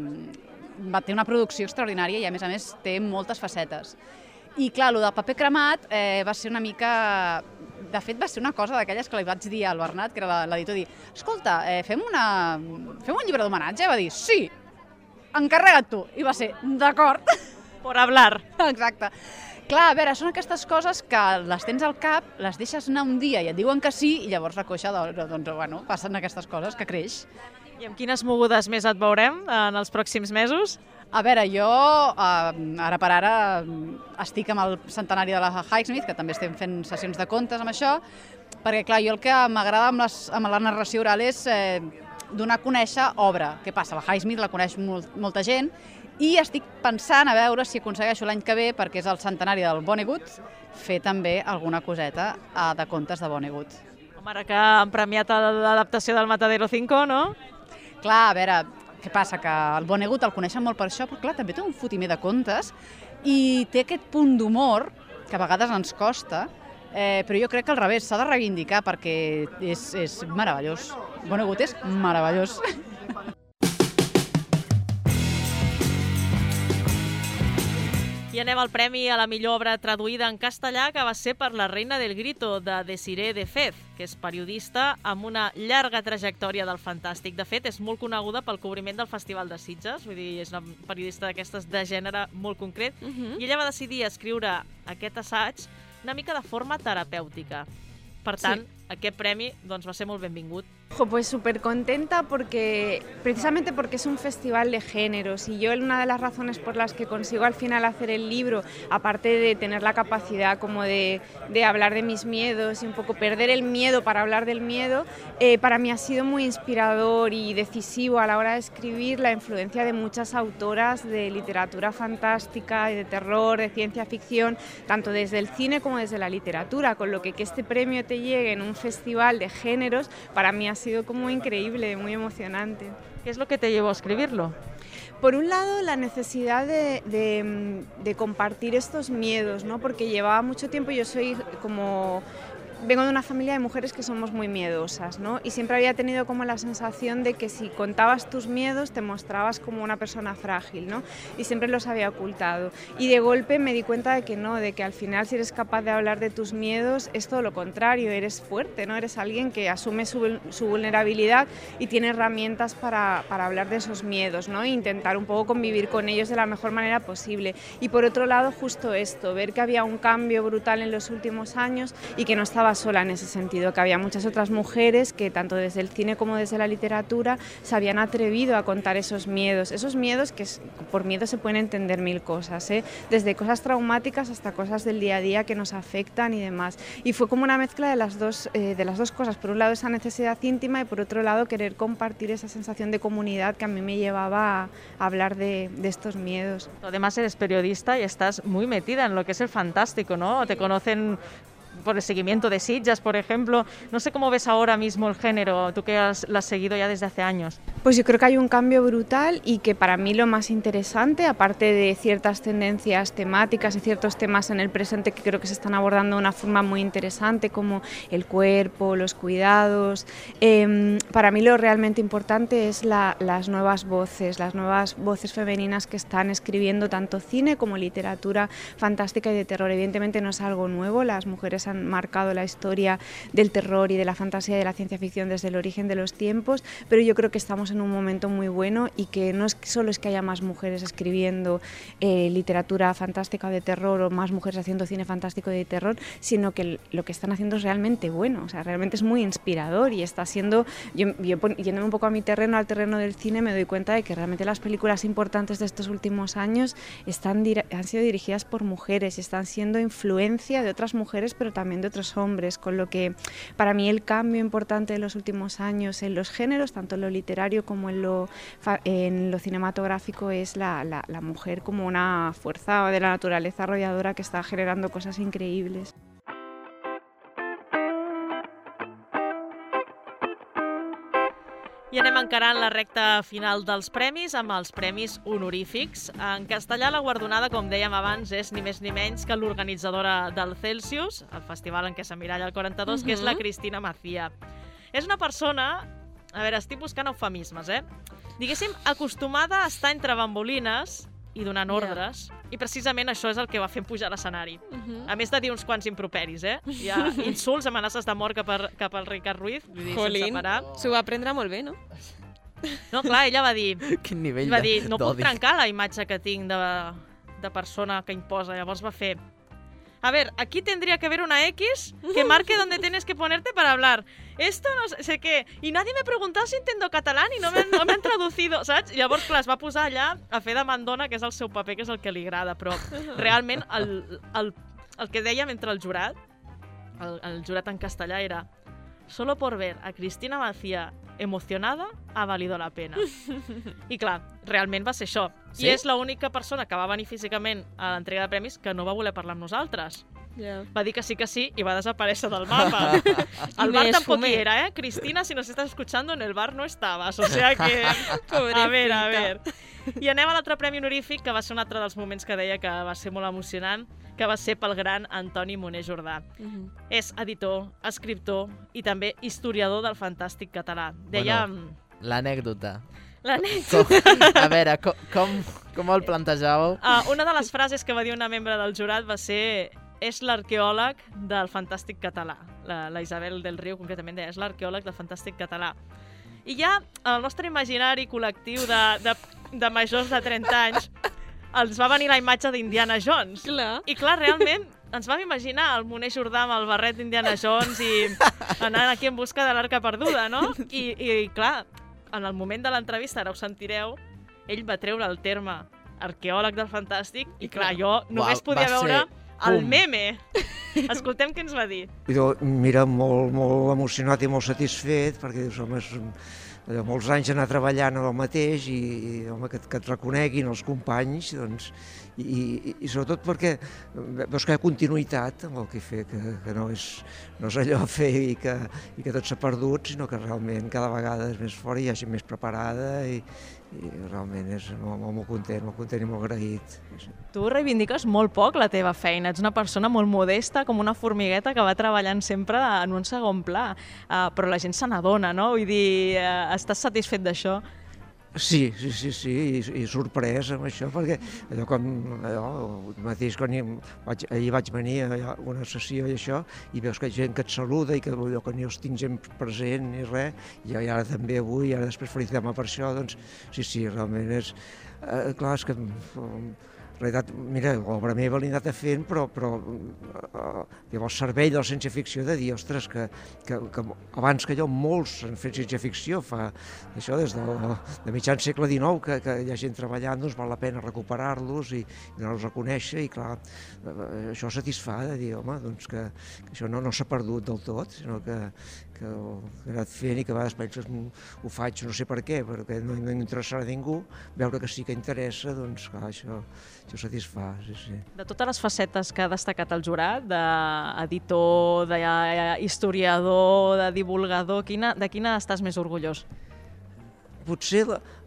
S8: va tenir una producció extraordinària i a més té moltes facetes. I clar, el de paper cremat va ser una mica... De fet, va ser una cosa d'aquelles que li vaig dir al Bernat, que era l'editor, dir, escolta, fem un llibre d'homenatge? Va dir, sí, encarrega't tu. I va ser, d'acord.
S1: Por hablar.
S8: Exacte. Clar, a veure, són aquestes coses que les tens al cap, les deixes anar un dia i et diuen que sí, i llavors la coixa, doncs, passen aquestes coses, que creix.
S1: I amb quines mogudes més et veurem en els pròxims mesos?
S8: A veure, jo ara per ara estic amb el centenari de la Highsmith, que també estem fent sessions de contes amb això, perquè clar, jo el que m'agrada amb la narració oral és donar a conèixer obra. Què passa? La Highsmith la coneix molta gent i estic pensant a veure si aconsegueixo l'any que ve, perquè és el centenari del Vonnegut, fer també alguna coseta de contes de Vonnegut.
S1: Home, ara que han premiat l'adaptació del Matadero 5, no?
S8: Clar, a veure, què passa? Que el Vonnegut el coneixen molt per això, però clar, també té un fotimer de contes i té aquest punt d'humor que a vegades ens costa, però jo crec que al revés, s'ha de reivindicar perquè és meravellós. Vonnegut és meravellós.
S1: I anem al premi a la millor obra traduïda en castellà, que va ser per La reina del grito, de Desirée Defez, que és periodista amb una llarga trajectòria del fantàstic. De fet, és molt coneguda pel cobriment del Festival de Sitges, vull dir, és una periodista d'aquestes de gènere molt concret, i ella va decidir escriure aquest assaig una mica de forma terapèutica. Per tant, aquest premi va ser molt benvingut.
S9: Pues súper contenta precisamente porque es un festival de géneros y yo una de las razones por las que consigo al final hacer el libro, aparte de tener la capacidad como de hablar de mis miedos y un poco perder el miedo para hablar del miedo, para mí ha sido muy inspirador y decisivo a la hora de escribir la influencia de muchas autoras de literatura fantástica, de terror, de ciencia ficción, tanto desde el cine como desde la literatura, con lo que este premio te llegue en un festival de géneros para mí ha sido como increíble, muy emocionante.
S1: ¿Qué es lo que te llevó a escribirlo?
S9: Por un lado, la necesidad de compartir estos miedos, ¿no? Porque llevaba mucho tiempo, vengo de una familia de mujeres que somos muy miedosas, ¿no? Y siempre había tenido como la sensación de que si contabas tus miedos te mostrabas como una persona frágil, ¿no? Y siempre los había ocultado. Y de golpe me di cuenta de que no, de que al final si eres capaz de hablar de tus miedos es todo lo contrario, eres fuerte, ¿no? Eres alguien que asume su vulnerabilidad y tiene herramientas para hablar de esos miedos, ¿no? E intentar un poco convivir con ellos de la mejor manera posible. Y por otro lado, justo esto, ver que había un cambio brutal en los últimos años y que no estaba sola en ese sentido, que había muchas otras mujeres que tanto desde el cine como desde la literatura se habían atrevido a contar esos miedos que por miedo se pueden entender mil cosas, desde cosas traumáticas hasta cosas del día a día que nos afectan y demás. Y fue como una mezcla de las dos cosas, por un lado esa necesidad íntima y por otro lado querer compartir esa sensación de comunidad que a mí me llevaba a hablar de estos miedos.
S1: Además eres periodista y estás muy metida en lo que es el fantástico, ¿no? Te conocen por el seguimiento de Sitges, por ejemplo. No sé cómo ves ahora mismo el género, tú que la has seguido ya desde hace años.
S9: Pues yo creo que hay un cambio brutal y que para mí lo más interesante, aparte de ciertas tendencias temáticas y ciertos temas en el presente que creo que se están abordando de una forma muy interesante, como el cuerpo, los cuidados, para mí lo realmente importante es las nuevas voces femeninas que están escribiendo tanto cine como literatura fantástica y de terror. Evidentemente no es algo nuevo, las mujeres han marcado la historia del terror y de la fantasía y de la ciencia ficción desde el origen de los tiempos, pero yo creo que estamos en un momento muy bueno y que no es solo es que haya más mujeres escribiendo literatura fantástica o de terror o más mujeres haciendo cine fantástico y de terror, sino que lo que están haciendo es realmente bueno, o sea, realmente es muy inspirador y está siendo, yo yéndome un poco a mi terreno, al terreno del cine, me doy cuenta de que realmente las películas importantes de estos últimos años han sido dirigidas por mujeres y están siendo influencia de otras mujeres, pero también de otros hombres, con lo que para mí el cambio importante de los últimos años en los géneros, tanto en lo literario como en lo cinematográfico, es la mujer como una fuerza de la naturaleza arrolladora que está generando cosas increíbles.
S1: I anem encarant la recta final dels premis amb els premis honorífics. En castellà la guardonada, com dèiem abans, és ni més ni menys que l'organitzadora del Celsius, el festival en què s'emmiralla el 42, que és la Cristina Macía. És una persona, a veure, estic buscant eufemismes, diguéssim, acostumada a estar entre bambolines i donant ordres, i precisament això és el que va fer pujar a l'escenari. A més de dir uns quants improperis, Hi ha insults, amenaces de mort cap al Ricard Ruiz, vull dir, sense parar.
S3: S'ho va prendre molt bé, no?
S1: No, clar, ella va dir...
S4: Quin nivell
S1: va dir, no puc
S4: d'odi.
S1: trencar la imatge que tinc de persona que imposa. Llavors va fer... A ver, aquí tendría que haber una X que marque donde tienes que ponerte para hablar. Esto no sé qué. Y nadie me ha preguntado si entiendo catalán y no me han traducido, saps? Llavors, clar, es va posar allà a fer de mandona, que és el seu paper, que és el que li agrada. Però realment el que dèiem entre el jurat en castellà era: solo por ver a Cristina Macía emocionada ha valido la pena. I clar, realment va ser això.
S4: Sí?
S1: I és l'única persona que va venir físicament a l'entrega de premis que no va voler parlar amb nosaltres. Va dir que sí i va desaparèixer del mapa. Al bar tampoc hi era, Cristina, si nos estás escuchando, en el bar no estabas. O sea que... a ver. I anem a l'altre premi honorífic, que va ser un altre dels moments que deia que va ser molt emocionant, que va ser pel gran Antoni Moner Jordà. És editor, escriptor i també historiador del fantàstic català. Deia...
S4: Bueno, l'anècdota.
S1: L'anècdota.
S4: A veure, com el plantejàveu?
S1: Una de les frases que va dir una membre del jurat va ser: és l'arqueòleg del fantàstic català. La Isabel del Riu, concretament, deia: és l'arqueòleg del fantàstic català. I ja el nostre imaginari col·lectiu de majors de 30 anys ens va venir la imatge d'Indiana Jones. I clar, realment ens vam imaginar el Moner Jordà amb el barret d'Indiana Jones i anant aquí en busca de l'arca perduda, no? I clar, en el moment de l'entrevista, ara ho sentireu, ell va treure el terme arqueòleg del fantàstic i clar, jo només podia veure el meme. Escoltem què ens va dir.
S10: Mira, molt emocionat i molt satisfet, perquè dius, home, molts anys anar treballant amb el mateix i home, que et reconeguin els companys, doncs, i sobretot perquè veus que hi ha continuïtat amb el que he fet, que no és allò a fer i que tot s'ha perdut, sinó que realment cada vegada és més fort i hi ha gent més preparada i realment és molt content i molt agraït.
S1: Tu reivindiques molt poc la teva feina, ets una persona molt modesta, com una formigueta que va treballant sempre en un segon pla, però la gent se n'adona, no? Vull dir, estàs satisfet d'això?
S10: Sí, i sorprès amb això, perquè mateix quan ahir vaig venir a una sessió i això, i veus que hi ha gent que et saluda i que ni els tinc gent present ni res, i ara també avui, ara després felicitem-me per això, doncs sí, realment és... Clar, és que... En realitat, mira, l'obra meva l'he anat fent, però el cervell de la ciència-ficció de dir, ostres, que abans que jo molts han fet ciència-ficció, fa això des de mitjan segle XIX, que hi ha gent treballant, doncs val la pena recuperar-los i donar-los a conèixer, i clar, això satisfà de dir, home, doncs que això no s'ha perdut del tot, sinó que he anat fent i que a vegades penses, ho faig, no sé per què, perquè no interessarà a ningú, veure que sí que interessa, doncs clar, això satisfà, sí.
S1: De totes les facetes que ha destacat el jurat, d'editor, d'historiador, de divulgador, de quina estàs més orgullós?
S10: Potser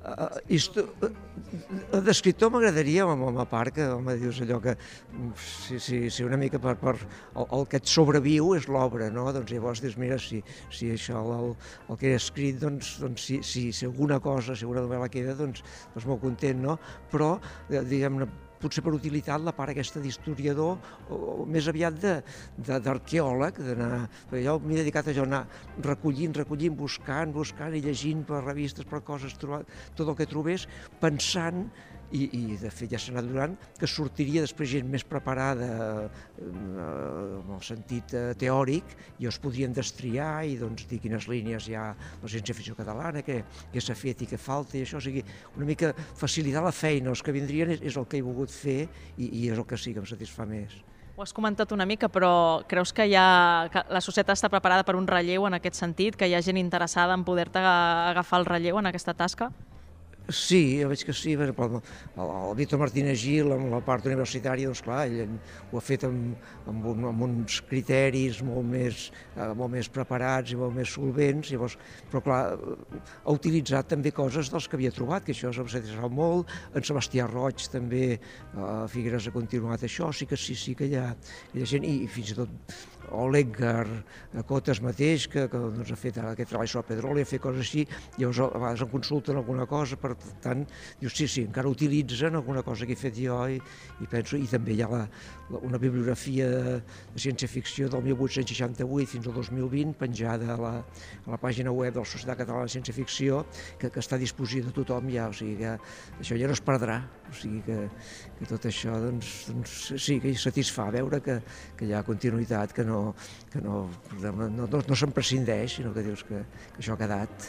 S10: d'escriptor m'agradaria, a part que, home, dius allò que si una mica per el que et sobreviu és l'obra, no? Doncs llavors dius, mira, si això, el que he escrit, doncs si alguna cosa, si alguna novel·la queda, doncs molt content, no? Però, diguem-ne, potser per utilitat la part aquesta d'historiador, o més aviat d'arqueòleg, perquè jo m'he dedicat a anar recollint, buscant i llegint per revistes, per coses, tot el que trobés, pensant, i de fet ja s'ha anat donant, que sortiria després gent més preparada en el sentit teòric, i es podrien destriar i doncs dir quines línies hi ha la ciència-ficció catalana, què s'ha fet i què falta, i això, o sigui, una mica facilitar la feina. Els que vindrien és el que he volgut fer i és el que sí que em satisfà més.
S1: Ho has comentat una mica, però creus que la societat està preparada per un relleu en aquest sentit, que hi ha gent interessada en poder-te agafar el relleu en aquesta tasca?
S10: Sí, jo veig que sí. El Víctor Martínez Gil, amb la part universitària, doncs clar, ell ho ha fet amb uns criteris molt més preparats i molt més solvents, però clar, ha utilitzat també coses dels que havia trobat, que això s'ha satisfat molt. En Sebastià Roig també, a Figueres ha continuat això, sí que hi ha gent, i fins i tot l'Edgar Cotes mateix, que ha fet aquest treball sobre petroli, ha fet coses així, llavors a vegades em consulten alguna cosa, per tant, dius, sí, encara utilitzen alguna cosa que he fet jo, i penso, i també hi ha una bibliografia de ciència-ficció del 1868 fins al 2020, penjada a la pàgina web de la Societat Catalana de Ciència-Ficció, que està a disposició de tothom ja, o sigui que això ja no es perdrà, o sigui que tot això, doncs sí, que satisfà veure que hi ha continuïtat, que no se'n prescindeix, sinó que dius que això ha quedat.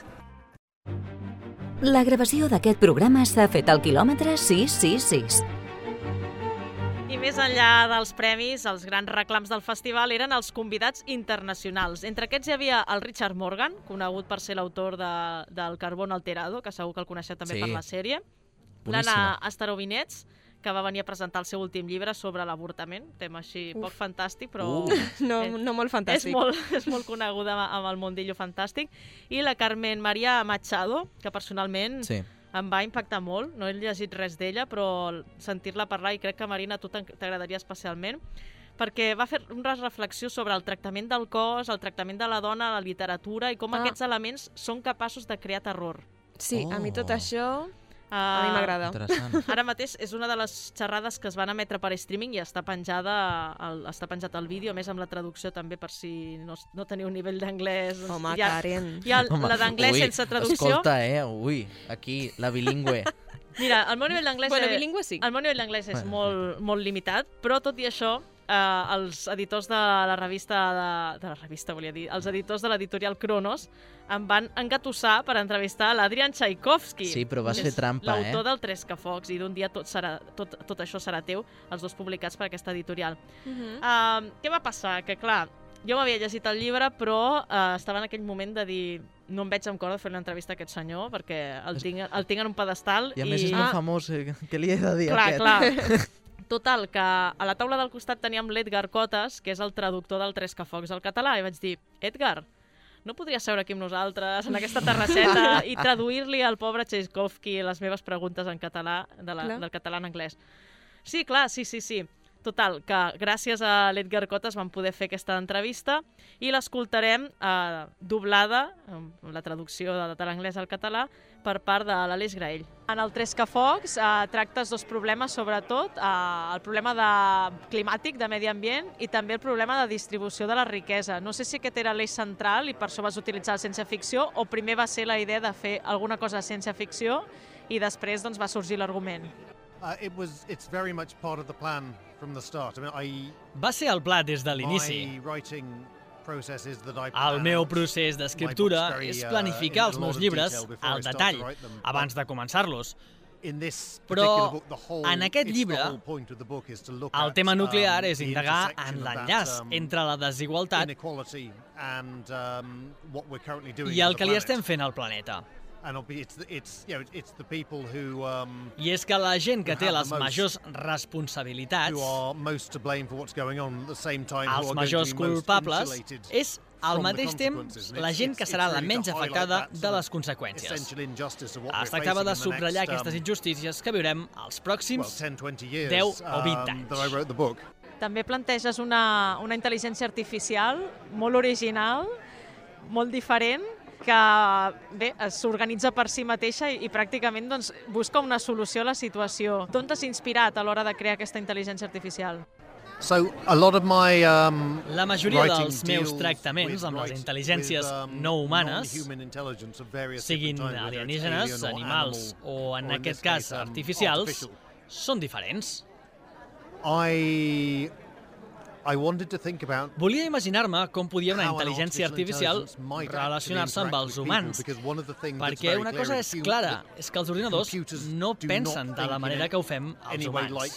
S2: La gravació d'aquest programa s'ha fet al quilòmetre 666.
S1: I més enllà dels premis, els grans reclams del festival eren els convidats internacionals. Entre aquests hi havia el Richard Morgan, conegut per ser l'autor del Carbono Alterado, que segur que el coneixeu també per la sèrie. L'Anna Astarovinets, que va venir a presentar el seu últim llibre sobre l'avortament, tema així poc fantàstic, però...
S3: No molt fantàstic.
S1: És molt coneguda amb el mundillo fantàstic. I la Carmen María Machado, que personalment em va impactar molt. No he llegit res d'ella, però sentir-la parlar, i crec que, Marina, a tu t'agradaria especialment, perquè va fer una reflexió sobre el tractament del cos, el tractament de la dona, la literatura, i com aquests elements són capaços de crear terror.
S3: Sí, a mi tot això... A mi m'agrada.
S1: Ara mateix és una de les xerrades que es van emetre per streaming i està penjat el vídeo, a més amb la traducció també, per si no teniu un nivell d'anglès.
S3: Home, Karen.
S1: Hi ha la d'anglès sense traducció.
S4: Escolta, aquí, la bilingüe.
S1: Mira, el meu nivell d'anglès...
S3: Bueno, bilingüe sí.
S1: El meu nivell d'anglès és molt limitat, però tot i això, els editors de la revista, volia dir, els editors de l'editorial Cronos em van engatussar per entrevistar l'Adrian Tchaikovsky.
S4: Sí, però vas fer trampa,
S1: l'autor del Trescafocs, i d'un dia tot això serà teu, els dos publicats per aquesta editorial. Què va passar? Que clar, jo m'havia llegit el llibre, però estava en aquell moment de dir no em veig amb cor de fer una entrevista a aquest senyor, perquè el tinc en un pedestal.
S4: I a més és molt famós, què li he de dir
S1: clar,
S4: aquest?
S1: Clar. Total, que a la taula del costat teníem l'Edgar Cotes, que és el traductor del Trescafocs al català, i vaig dir, Edgar, no podria seure aquí amb nosaltres, en aquesta terrasseta, i traduir-li al pobre Tchaikovsky les meves preguntes en català, del català en anglès. Sí, clar, sí. Total, que gràcies a l'Edgar Cotes vam poder fer aquesta entrevista i l'escoltarem doblada, amb la traducció de l'anglès al català, per part de l'Aleix Graell. En el Trescafocs tractes dos problemes, sobretot, el problema climàtic, de medi ambient, i també el problema de distribució de la riquesa. No sé si aquest era l'eix central i per això vas utilitzar la ciència-ficció, o primer va ser la idea de fer alguna cosa de ciència-ficció i després doncs, va sorgir l'argument.
S11: It's very much part of the plan from the start.
S12: Va ser el pla des de l'inici. El meu procés d'escriptura és planificar els meus llibres al detall, abans de començar-los. Però en aquest llibre, el tema nuclear és indagar en l'enllaç entre la desigualtat i el que li estem fent al planeta. I és que la gent que té les majors responsabilitats, els majors culpables, és al mateix temps la gent que serà la menys afectada de les conseqüències. Es tractava de subratllar aquestes injustícies que viurem els pròxims 10 o 20 anys.
S1: També planteges una intel·ligència artificial molt original, molt diferent, que s'organitza per si mateixa i pràcticament busca una solució a la situació. D'on t'has inspirat a l'hora de crear aquesta intel·ligència artificial?
S12: La majoria dels meus tractaments amb les intel·ligències no humanes, siguin alienígenes, animals o, en aquest cas, artificials, són diferents. Volia imaginar-me com podia una intel·ligència artificial relacionar-se amb els humans, perquè una cosa és clara, és que els ordinadors no pensen de la manera que ho fem els humans.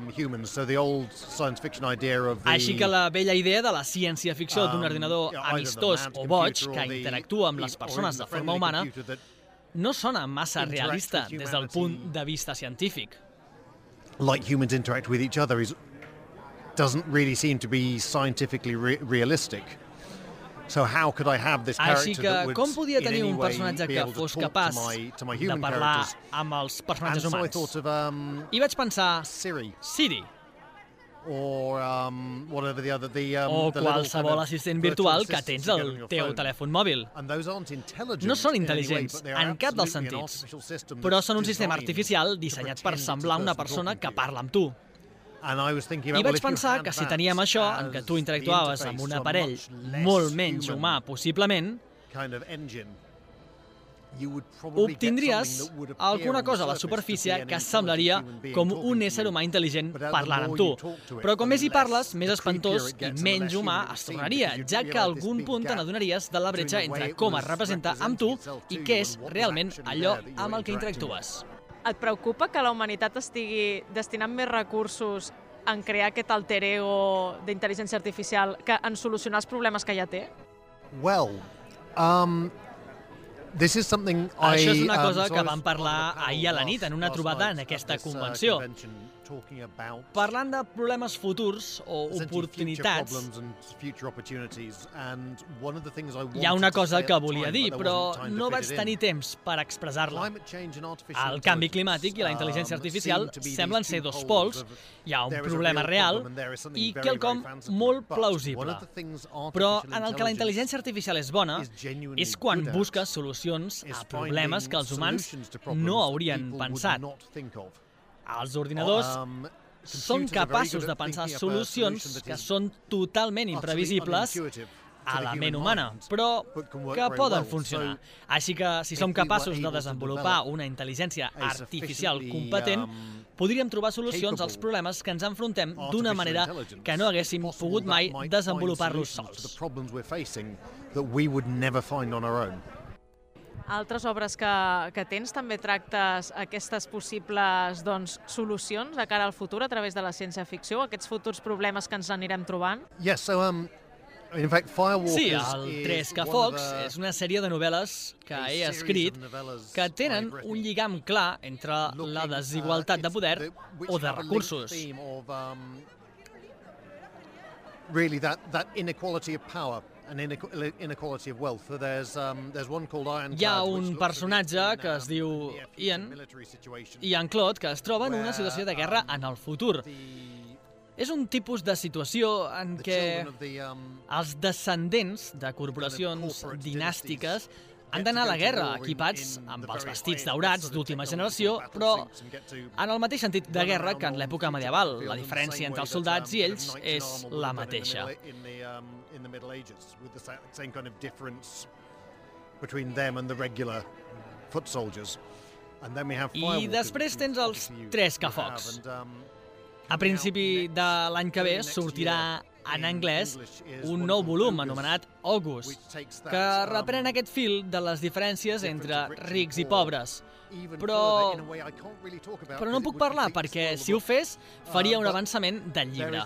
S12: Així que la vella idea de la ciència-ficció d'un ordinador amistós o boig que interactua amb les persones de forma humana no sona massa realista des del punt de vista científic.
S11: Like humans interact with each other doesn't really seem to be scientifically realistic. So how could I have this character that would
S12: com podia tenir un personatge que fos capaç de parlar amb els personatges humans? I vaig pensar Siri.
S11: O
S12: qualsevol assistent virtual que tens al teu telèfon mòbil. No són intel·ligents en cap dels sentits, però són un sistema artificial dissenyat per semblar una persona que parla amb tu. I vaig pensar que si teníem això, en què tu interactuaves amb un aparell molt menys humà possiblement, obtindries alguna cosa a la superfície que semblaria com un ésser humà intel·ligent parlant amb tu. Però com més hi parles, més espantós i menys humà es tornaria, ja que a algun punt te n'adonaries de la bretxa entre com es representa amb tu i què és realment allò amb el que interactues.
S1: Et preocupa que la humanitat estigui destinant més recursos en crear aquest alter ego d'intel·ligència artificial que en solucionar els problemes que ja té?
S12: Això és una cosa que vam parlar ahir a la nit en una trobada en aquesta convenció. Parlant de problemes futurs o oportunitats, hi ha una cosa que volia dir, però no vaig tenir temps per expressar-la. El canvi climàtic i la intel·ligència artificial semblen ser dos pols, hi ha un problema real i quelcom molt plausible. Però en el que la intel·ligència artificial és bona és quan busca solucions a problemes que els humans no haurien pensat. Els ordinadors són capaços de pensar solucions que són totalment imprevisibles a la ment humana, però que poden funcionar. Així que, si som capaços de desenvolupar una intel·ligència artificial competent, podríem trobar solucions als problemes que ens enfrontem d'una manera que no haguéssim pogut mai desenvolupar-los sols.
S1: Altres obres que tens també tractes aquestes possibles solucions de cara al futur a través de la ciència-ficció, aquests futurs problemes que ens anirem trobant?
S12: Sí, el Trescafocs és una sèrie de novel·les que he escrit que tenen un lligam clar entre la desigualtat de poder o de recursos.
S11: Really, that inequality of power and inequality of wealth. There's one called Ironclad.
S12: Hi ha un personatge que es diu Ian Claude, que es troba en una situació de guerra en el futur. És un tipus de situació en què els descendents de corporacions dinàstiques han d'anar a la guerra equipats amb els vestits daurats d'última generació, però en el mateix sentit de guerra que en l'època medieval. La diferència entre els soldats i ells és la mateixa. I després tens els Trescafocs. A principi de l'any que ve sortirà en anglès un nou volum anomenat August, que reprèn aquest fil de les diferències entre rics i pobres. Però no puc parlar perquè, si ho fes, faria un avançament del llibre.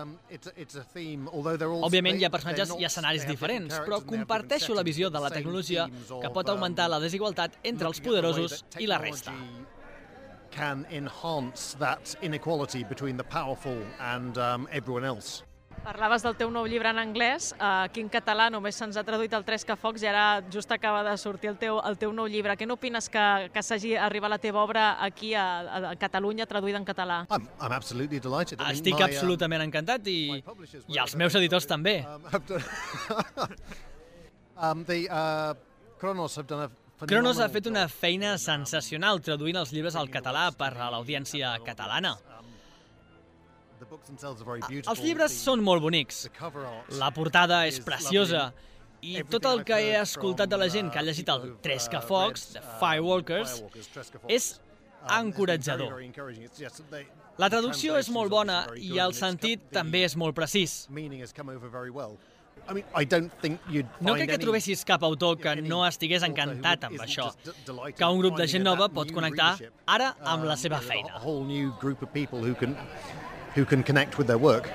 S12: Òbviament hi ha personatges i escenaris diferents, però comparteixo la visió de la tecnologia que pot augmentar la desigualtat entre els poderosos i la resta.
S11: Can enhance that inequality between the powerful and everyone else.
S1: Parlaves del teu nou llibre en anglès, aquí en català només se'ns ha traduït el Trescafocs i ara just acaba de sortir el teu nou llibre. Què n'opines que s'hagi arribat la teva obra aquí a Catalunya traduïda en català?
S11: I'm absolutely delighted.
S12: Estic absolutament encantat i els meus editors també. Cronos ha fet una feina sensacional traduint els llibres al català per a l'audiència catalana. Els llibres són molt bonics, la portada és preciosa i tot el que he escoltat de la gent que ha llegit el Trescafocs, The Firewalkers, és encoratjador. La traducció és molt bona i el sentit també és molt precís. No crec que trobessis cap autor que no estigués encantat amb això, que un grup de gent nova pot connectar ara amb la seva feina.
S11: Who can connect with their work.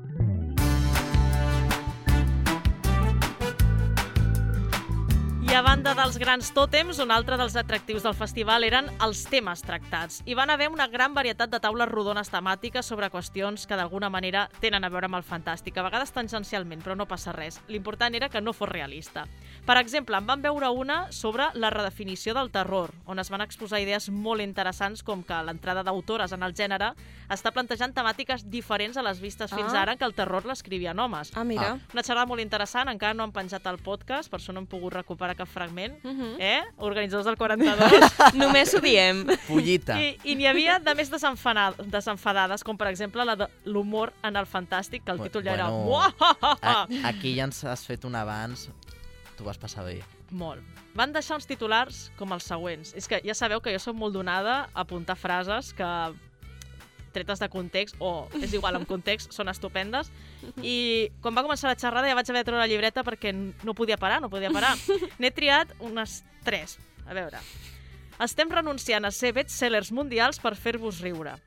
S1: I a banda dels grans tòtems, un altre dels atractius del festival eren els temes tractats. Hi van haver una gran varietat de taules rodones temàtiques sobre qüestions que d'alguna manera tenen a veure amb el fantàstic, a vegades tangencialment, però no passa res. L'important era que no fos realista. Per exemple, en vam veure una sobre la redefinició del terror, on es van exposar idees molt interessants com que l'entrada d'autores en el gènere està plantejant temàtiques diferents a les vistes fins ara en què el terror l'escrivien homes.
S3: Mira.
S1: Una xerrada molt interessant, encara no han penjat el podcast, per això no hem pogut recuperar cap fragment. Organitzadors del 42.
S3: Només ho diem.
S4: Pollita.
S1: I n'hi havia de més desenfadades, com per exemple la de l'humor en el fantàstic, que el títol ja era...
S4: Aquí ja ens has fet un abans. Tu vas passar bé.
S1: Molt. Van deixar uns titulars com els següents. És que ja sabeu que jo soc molt donada a apuntar frases que tretes de context, o és igual, en context, són estupendes. I quan va començar la xerrada ja vaig haver de treure la llibreta perquè no podia parar. N'he triat unes 3. A veure. Estem renunciant a ser bestsellers mundials per fer-vos riure.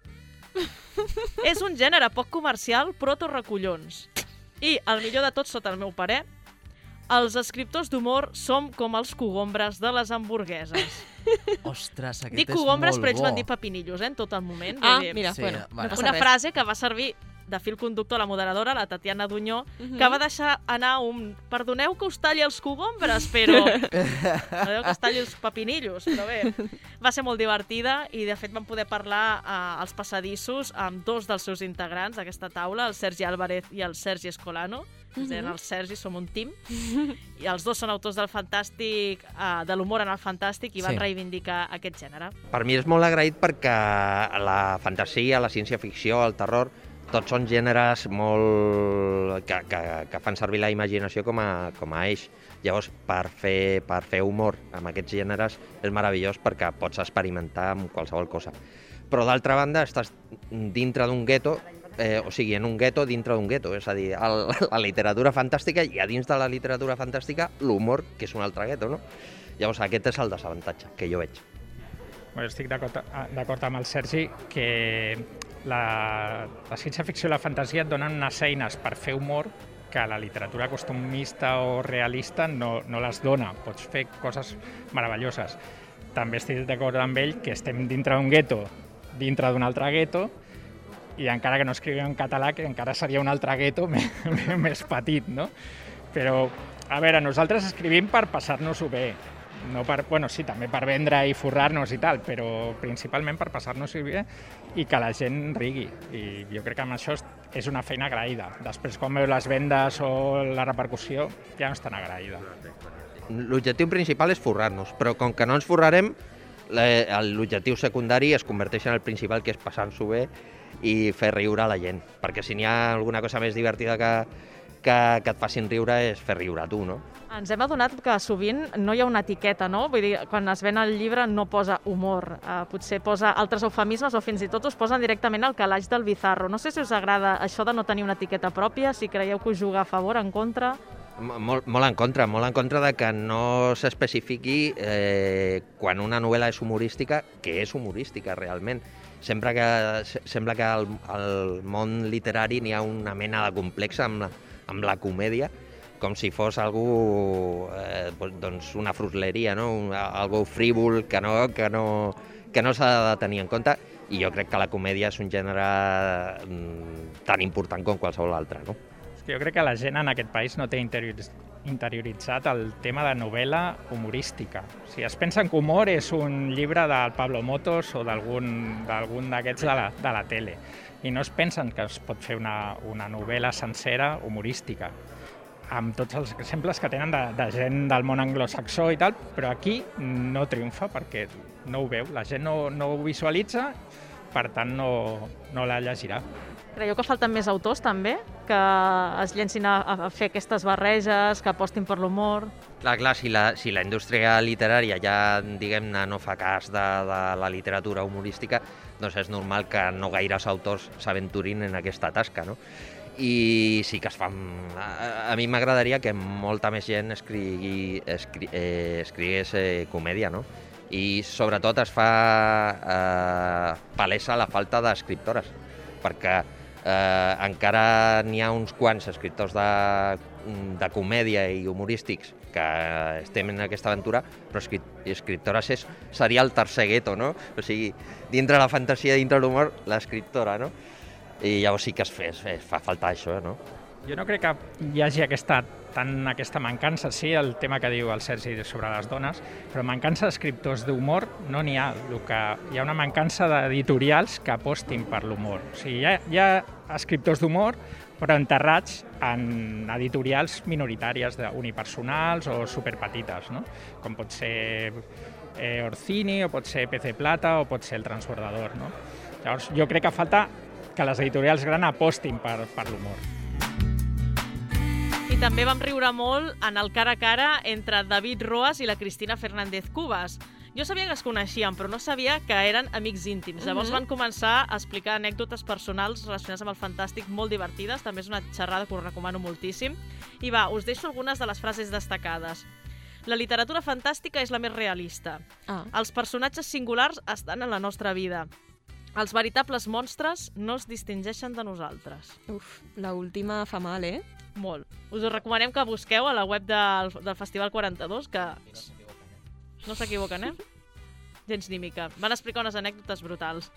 S1: És un gènere poc comercial, però tot recollons. I, el millor de tot, sota el meu parer, els escriptors d'humor som com els cogombres de les hamburgueses.
S4: Ostres, aquest
S1: Dic
S4: és molt bo.
S1: Cogombres, però ells van dir pepinillos, en tot el moment.
S3: Mira,
S4: Sí,
S3: bueno,
S4: bueno.
S1: Una frase que va servir de fil conductor a la moderadora, la Tatiana Dunyó, que va deixar anar un... Perdoneu que us talli els cogombres, però... Perdoneu que us talli els pepinillos, però bé. Va ser molt divertida i, de fet, vam poder parlar als passadissos amb 2 dels seus integrants d'aquesta taula, el Sergi Álvarez i el Sergi Escolano. Es deien el Sergi, som un team. I els 2 són autors del fantàstic, de l'humor en el fantàstic, i van reivindicar aquest gènere.
S13: Per mi és molt agraït perquè la fantasia, la ciència-ficció, el terror, tots són gèneres molt... que fan servir la imaginació com a eix. Llavors, per fer humor amb aquests gèneres és meravellós perquè pots experimentar amb qualsevol cosa. Però d'altra banda, estàs dintre d'un gueto, o sigui, en un gueto dintre d'un gueto, és a dir, la literatura fantàstica i a dins de la literatura fantàstica l'humor, que és un altre gueto, no? Llavors, aquest és el desavantatge que jo veig.
S14: Bueno, estic d'acord amb el Sergi que la ciència-ficció i la fantasia et donen unes eines per fer humor que la literatura costumista o realista no les dona. Pots fer coses meravelloses. També estic d'acord amb ell que estem dintre d'un gueto, dintre d'un altre gueto, i encara que no escrivim en català, que encara seria un altre gueto més petit, no? Però, a veure, nosaltres escrivim per passar-nos-ho bé. No per, bueno, sí, també per vendre i forrar-nos i tal, però principalment per passar-nos-ho bé i que la gent rigui. I jo crec que amb això és una feina agraïda. Després, quan veu les vendes o la repercussió, ja no és tan agraïda.
S13: L'objectiu principal és forrar-nos, però com que no ens forrarem, l'objectiu secundari es converteix en el principal, que és passar-nos-ho bé i fer riure a la gent. Perquè si n'hi ha alguna cosa més divertida que et facin riure és fer riure a tu, no?
S1: Ens hem adonat que sovint no hi ha una etiqueta, no? Vull dir, quan es ven el llibre no posa humor, potser posa altres eufemismes o fins i tot us posen directament al calaix del bizarro. No sé si us agrada això de no tenir una etiqueta pròpia, si creieu que us juga a favor, en contra...
S13: Molt en contra de que no s'especifiqui quan una novel·la és humorística, que és humorística realment. Sembla que al món literari n'hi ha una mena de complex amb la comèdia, com si fos algú, doncs una frusleria, no? Algo frívol que no s'ha de tenir en compte, i jo crec que la comèdia és un gènere tan important com qualsevol altre, no?
S14: Jo crec que la gent en aquest país no té interioritzat el tema de novel·la humorística. Si es pensen que humor és un llibre del Pablo Motos o d'algun d'aquests de la tele, i no es pensen que es pot fer una novel·la sencera humorística, amb tots els exemples que tenen de gent del món anglosaxó i tal, però aquí no triomfa perquè no ho veu, la gent no ho visualitza, per tant no la llegirà.
S1: Creieu que falten més autors, també, que es llencin a fer aquestes barreges, que apostin per l'humor?
S13: Clar, si la indústria literària ja, diguem-ne, no fa cas de la literatura humorística, doncs és normal que no gaires autors s'aventurin en aquesta tasca, no? I sí que es fan... A mi m'agradaria que molta més gent escrigués comèdia, no? I sobretot es fa palesa la falta d'escriptores, perquè encara n'hi ha uns quants escriptors de comèdia i humorístics que estem en aquesta aventura, però escriptores seria el tercer gueto, no? O sigui, dintre la fantasia, dintre l'humor, l'escriptora, no? I llavors sí que es fa falta això, no?
S14: Jo no crec que hi hagi aquesta mancança, sí, el tema que diu el Sergi sobre les dones, però mancança d'escriptors d'humor no n'hi ha. Hi ha una mancança d'editorials que apostin per l'humor. O sigui, hi ha escriptors d'humor, però enterrats en editorials minoritàries, unipersonals o superpetites, no? Com pot ser Orsini, o pot ser PC Plata, o pot ser El Transbordador, no? Llavors, jo crec que falta que les editorials grans apostin per l'humor.
S1: I també vam riure molt en el cara a cara entre David Roas i la Cristina Fernández Cubas. Jo sabia que es coneixien, però no sabia que eren amics íntims. Llavors van començar a explicar anècdotes personals relacionades amb el fantàstic molt divertides. També és una xerrada que us recomano moltíssim. I va, us deixo algunes de les frases destacades. La literatura fantàstica és la més realista. Els personatges singulars estan en la nostra vida. Els veritables monstres no es distingeixen de nosaltres.
S3: Uf, l'última fa mal, eh?
S1: Molt. Us ho recomanem que busqueu a la web del Festival 42, que no s'equivoquen, eh? Gens ni mica. Van explicar unes anècdotes brutals.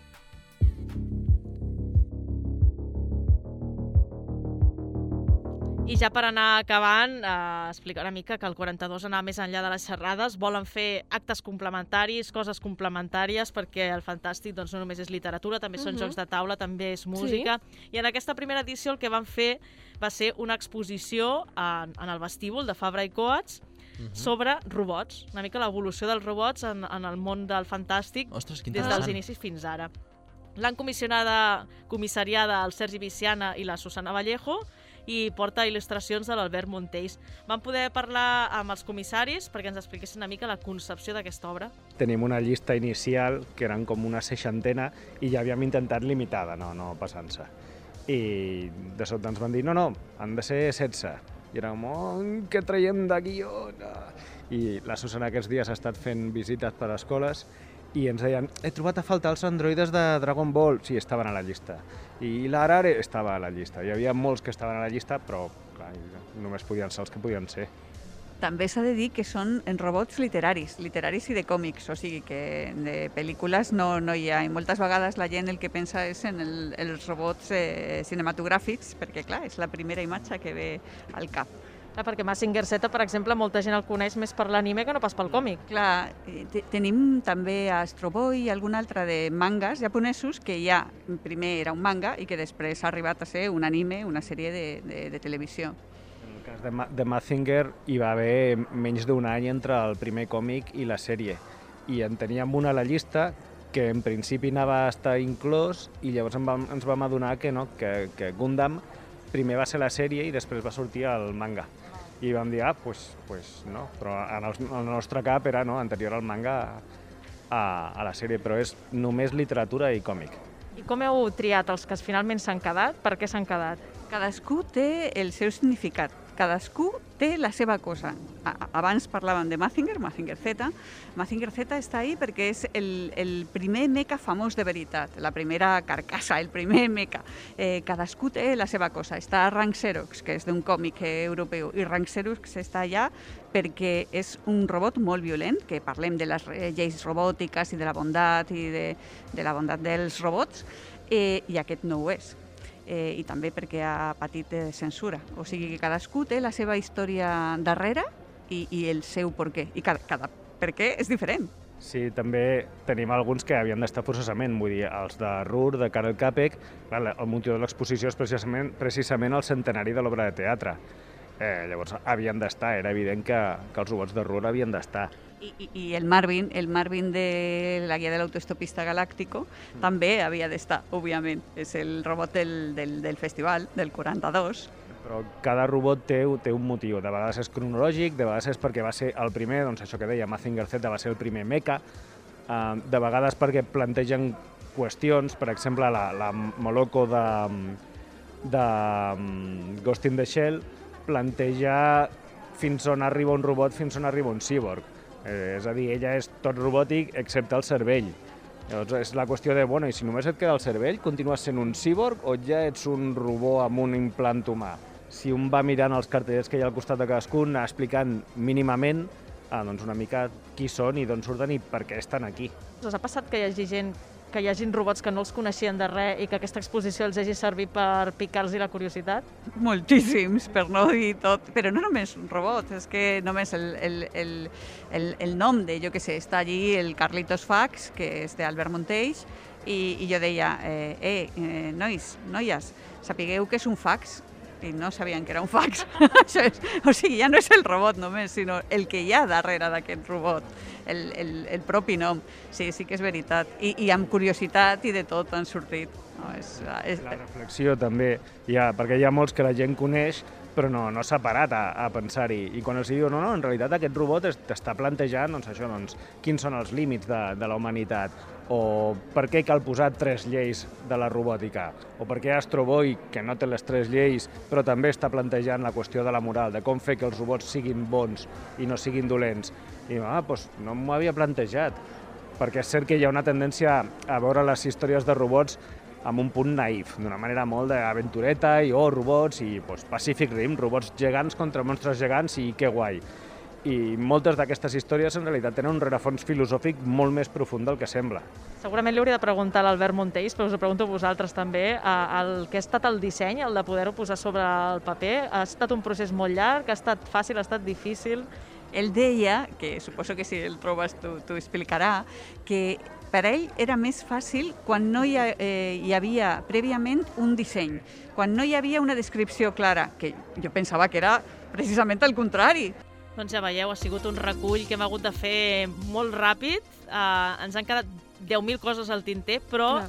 S1: I ja per anar acabant, explicar una mica que el 42 anava més enllà de les xerrades, volen fer actes complementaris, coses complementàries, perquè el fantàstic doncs, no només és literatura, també són jocs de taula, també és música. Sí. I en aquesta primera edició el que van fer va ser una exposició en el vestíbul de Fabra i Coats sobre robots, una mica l'evolució dels robots en el món del fantàstic.
S4: Ostres, que
S1: des dels inicis fins ara. L'han comissariada el Sergi Viciana i la Susana Vallejo, i porta il·lustracions de l'Albert Montells. Vam poder parlar amb els comissaris perquè ens expliquessin una mica la concepció d'aquesta obra.
S15: Tenim una llista inicial, que eren com una 60, i ja havíem intentat limitada, no passant-se. I de sobte ens van dir, no, han de ser 16. I era com, què traiem d'aquí? I la Susana aquests dies ha estat fent visites per escoles i ens deien, he trobat a faltar els androides de Dragon Ball. Sí, estaven a la llista. I l'Arare estava a la llista. Hi havia molts que estaven a la llista, però clar, només podien ser els que podien ser.
S16: També s'ha de dir que són robots literaris i de còmics, o sigui que de pel·lícules no hi ha. I moltes vegades la gent el que pensa és en els robots cinematogràfics, perquè clar, és la primera imatge que ve al cap.
S1: Clar, perquè Mazinger Z, per exemple, molta gent el coneix més per l'anime que no pas pel còmic.
S16: Clar, tenim també a Astro Boy i algun altre de mangas japonesos que ja primer era un manga i que després ha arribat a ser un anime, una sèrie de televisió.
S15: En el cas de Mazinger hi va haver menys d'un any entre el primer còmic i la sèrie. I en teníem una a la llista que en principi anava a estar inclòs i llavors ens vam adonar que no, que Gundam primer va ser la sèrie i després va sortir el manga. I vam dir, pues no, però en el nostre cap era anterior al manga a la sèrie, però és només literatura i còmic.
S1: I com heu triat els que finalment s'han quedat? Per què s'han quedat?
S16: Cadascú té el seu significat, cadascú té la seva cosa. Abans parlàvem de Mazinger Z. Mazinger Z està ahí perquè és el primer mecha famós de veritat, la primera carcassa, el primer mecha. Cadascú té la seva cosa. Està Rank Xerox, que és d'un còmic europeu, i Rank Xerox està allà perquè és un robot molt violent, que parlem de les lleis robòtiques i de la bondat i de la bondat dels robots, i aquest no ho és. I també perquè ha patit censura. O sigui que cadascú té la seva història darrere i el seu perquè. I cada perquè és diferent.
S15: Sí, també tenim alguns que havien d'estar forçosament, vull dir, els de Ruhr, de Karel Capek, el motiu de l'exposició és precisament el centenari de l'obra de teatre. Llavors havien d'estar, era evident que els robots de Ruhr havien d'estar.
S16: I el Marvin de la guia de l'autoestopista galàctico també havia d'estar, òbviament. És el robot del festival, del 42.
S15: Però cada robot té un motiu. De vegades és cronològic, de vegades és perquè va ser el primer, doncs això que deia, Mazinger Z va ser el primer mecha, de vegades perquè plantegen qüestions, per exemple, la Moloko de Ghost in the Shell planteja fins on arriba un robot, fins on arriba un cíborg. És a dir, ella és tot robòtic excepte el cervell. Llavors és la qüestió de, bueno, i si només et queda el cervell, continues sent un cíborg o ja ets un robot amb un implant humà? Si un va mirant els cartellets que hi ha al costat de cadascun, explicant mínimament doncs una mica qui són i d'on surten i per què estan aquí.
S1: Us ha passat que hi hagin robots que no els coneixien de res i que aquesta exposició els hagi servit per picar-los la curiositat?
S16: Moltíssims, per no dir tot. Però no només robots, és que només el nom de, jo què sé, està allí el Carlitos Fax, que és d'Albert Montells, i jo deia, nois, noies, sapigueu que és un fax, i no sabien que era un fax. O sigui, ja no és el robot només, sinó el que hi ha darrere d'aquest robot, el propi nom. Sí que és veritat. I amb curiositat i de tot han sortit.
S15: La reflexió també, perquè hi ha molts que la gent coneix, però no s'ha parat a pensar-hi. I quan els diu, no, en realitat aquest robot t'està plantejant quins són els límits de la humanitat, o per què cal posar 3 lleis de la robòtica, o per què Astro Boy, que no té les 3 lleis, però també està plantejant la qüestió de la moral, de com fer que els robots siguin bons i no siguin dolents. I no m'ho havia plantejat, perquè és cert que hi ha una tendència a veure les històries de robots amb un punt naïf, d'una manera molt d'aventureta, i robots, i Pacific Rim, robots gegants contra monstres gegants, i que guai. I moltes d'aquestes històries en realitat tenen un rerefons filosòfic molt més profund del que sembla.
S1: Segurament li hauria de preguntar a l'Albert Montells, però us ho pregunto a vosaltres també, el que ha estat el disseny, el de poder-ho posar sobre el paper, ha estat un procés molt llarg, ha estat fàcil, ha estat difícil?
S16: Ell deia, que suposo que si el trobes t'ho explicarà, que per ell era més fàcil quan no hi havia prèviament un disseny, quan no hi havia una descripció clara, que jo pensava que era precisament el contrari.
S1: Doncs ja veieu, ha sigut un recull que hem hagut de fer molt ràpid. Ens han quedat 10.000 coses al tinter, però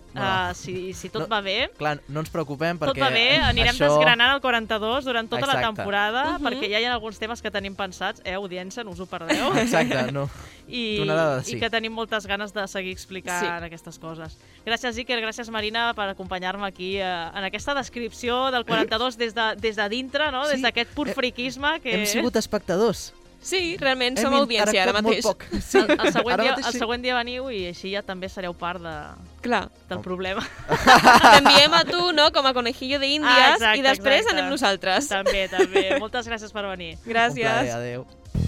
S1: si tot va bé...
S4: Clar, no ens preocupem perquè...
S1: Tot va bé, anirem desgranant el 42 durant tota la temporada, perquè ja hi ha alguns temes que tenim pensats. Audiència, no us ho perdeu.
S4: Exacte, no.
S1: I que tenim moltes ganes de seguir explicant aquestes coses. Gràcies, Iker, gràcies, Marina, per acompanyar-me aquí en aquesta descripció del 42 des de dintre, des d'aquest pur friquisme.
S4: Hem sigut espectadors.
S3: Sí, realment som audiència ara mateix.
S1: El següent dia veniu i així ja també sereu part del problema.
S3: T'enviem a tu, no?, com a conejillo d'Índies i després anem nosaltres.
S1: També. Moltes gràcies per venir.
S3: Gràcies.
S4: Adéu.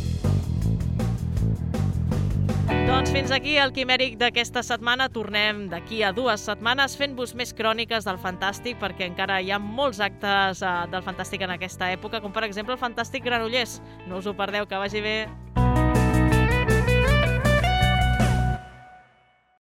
S1: Doncs fins aquí el Quimèric d'aquesta setmana. Tornem d'aquí a 2 setmanes fent-vos més cròniques del Fantàstic, perquè encara hi ha molts actes del Fantàstic en aquesta època, com per exemple el Fantàstic Granollers. No us ho perdeu, que vagi bé.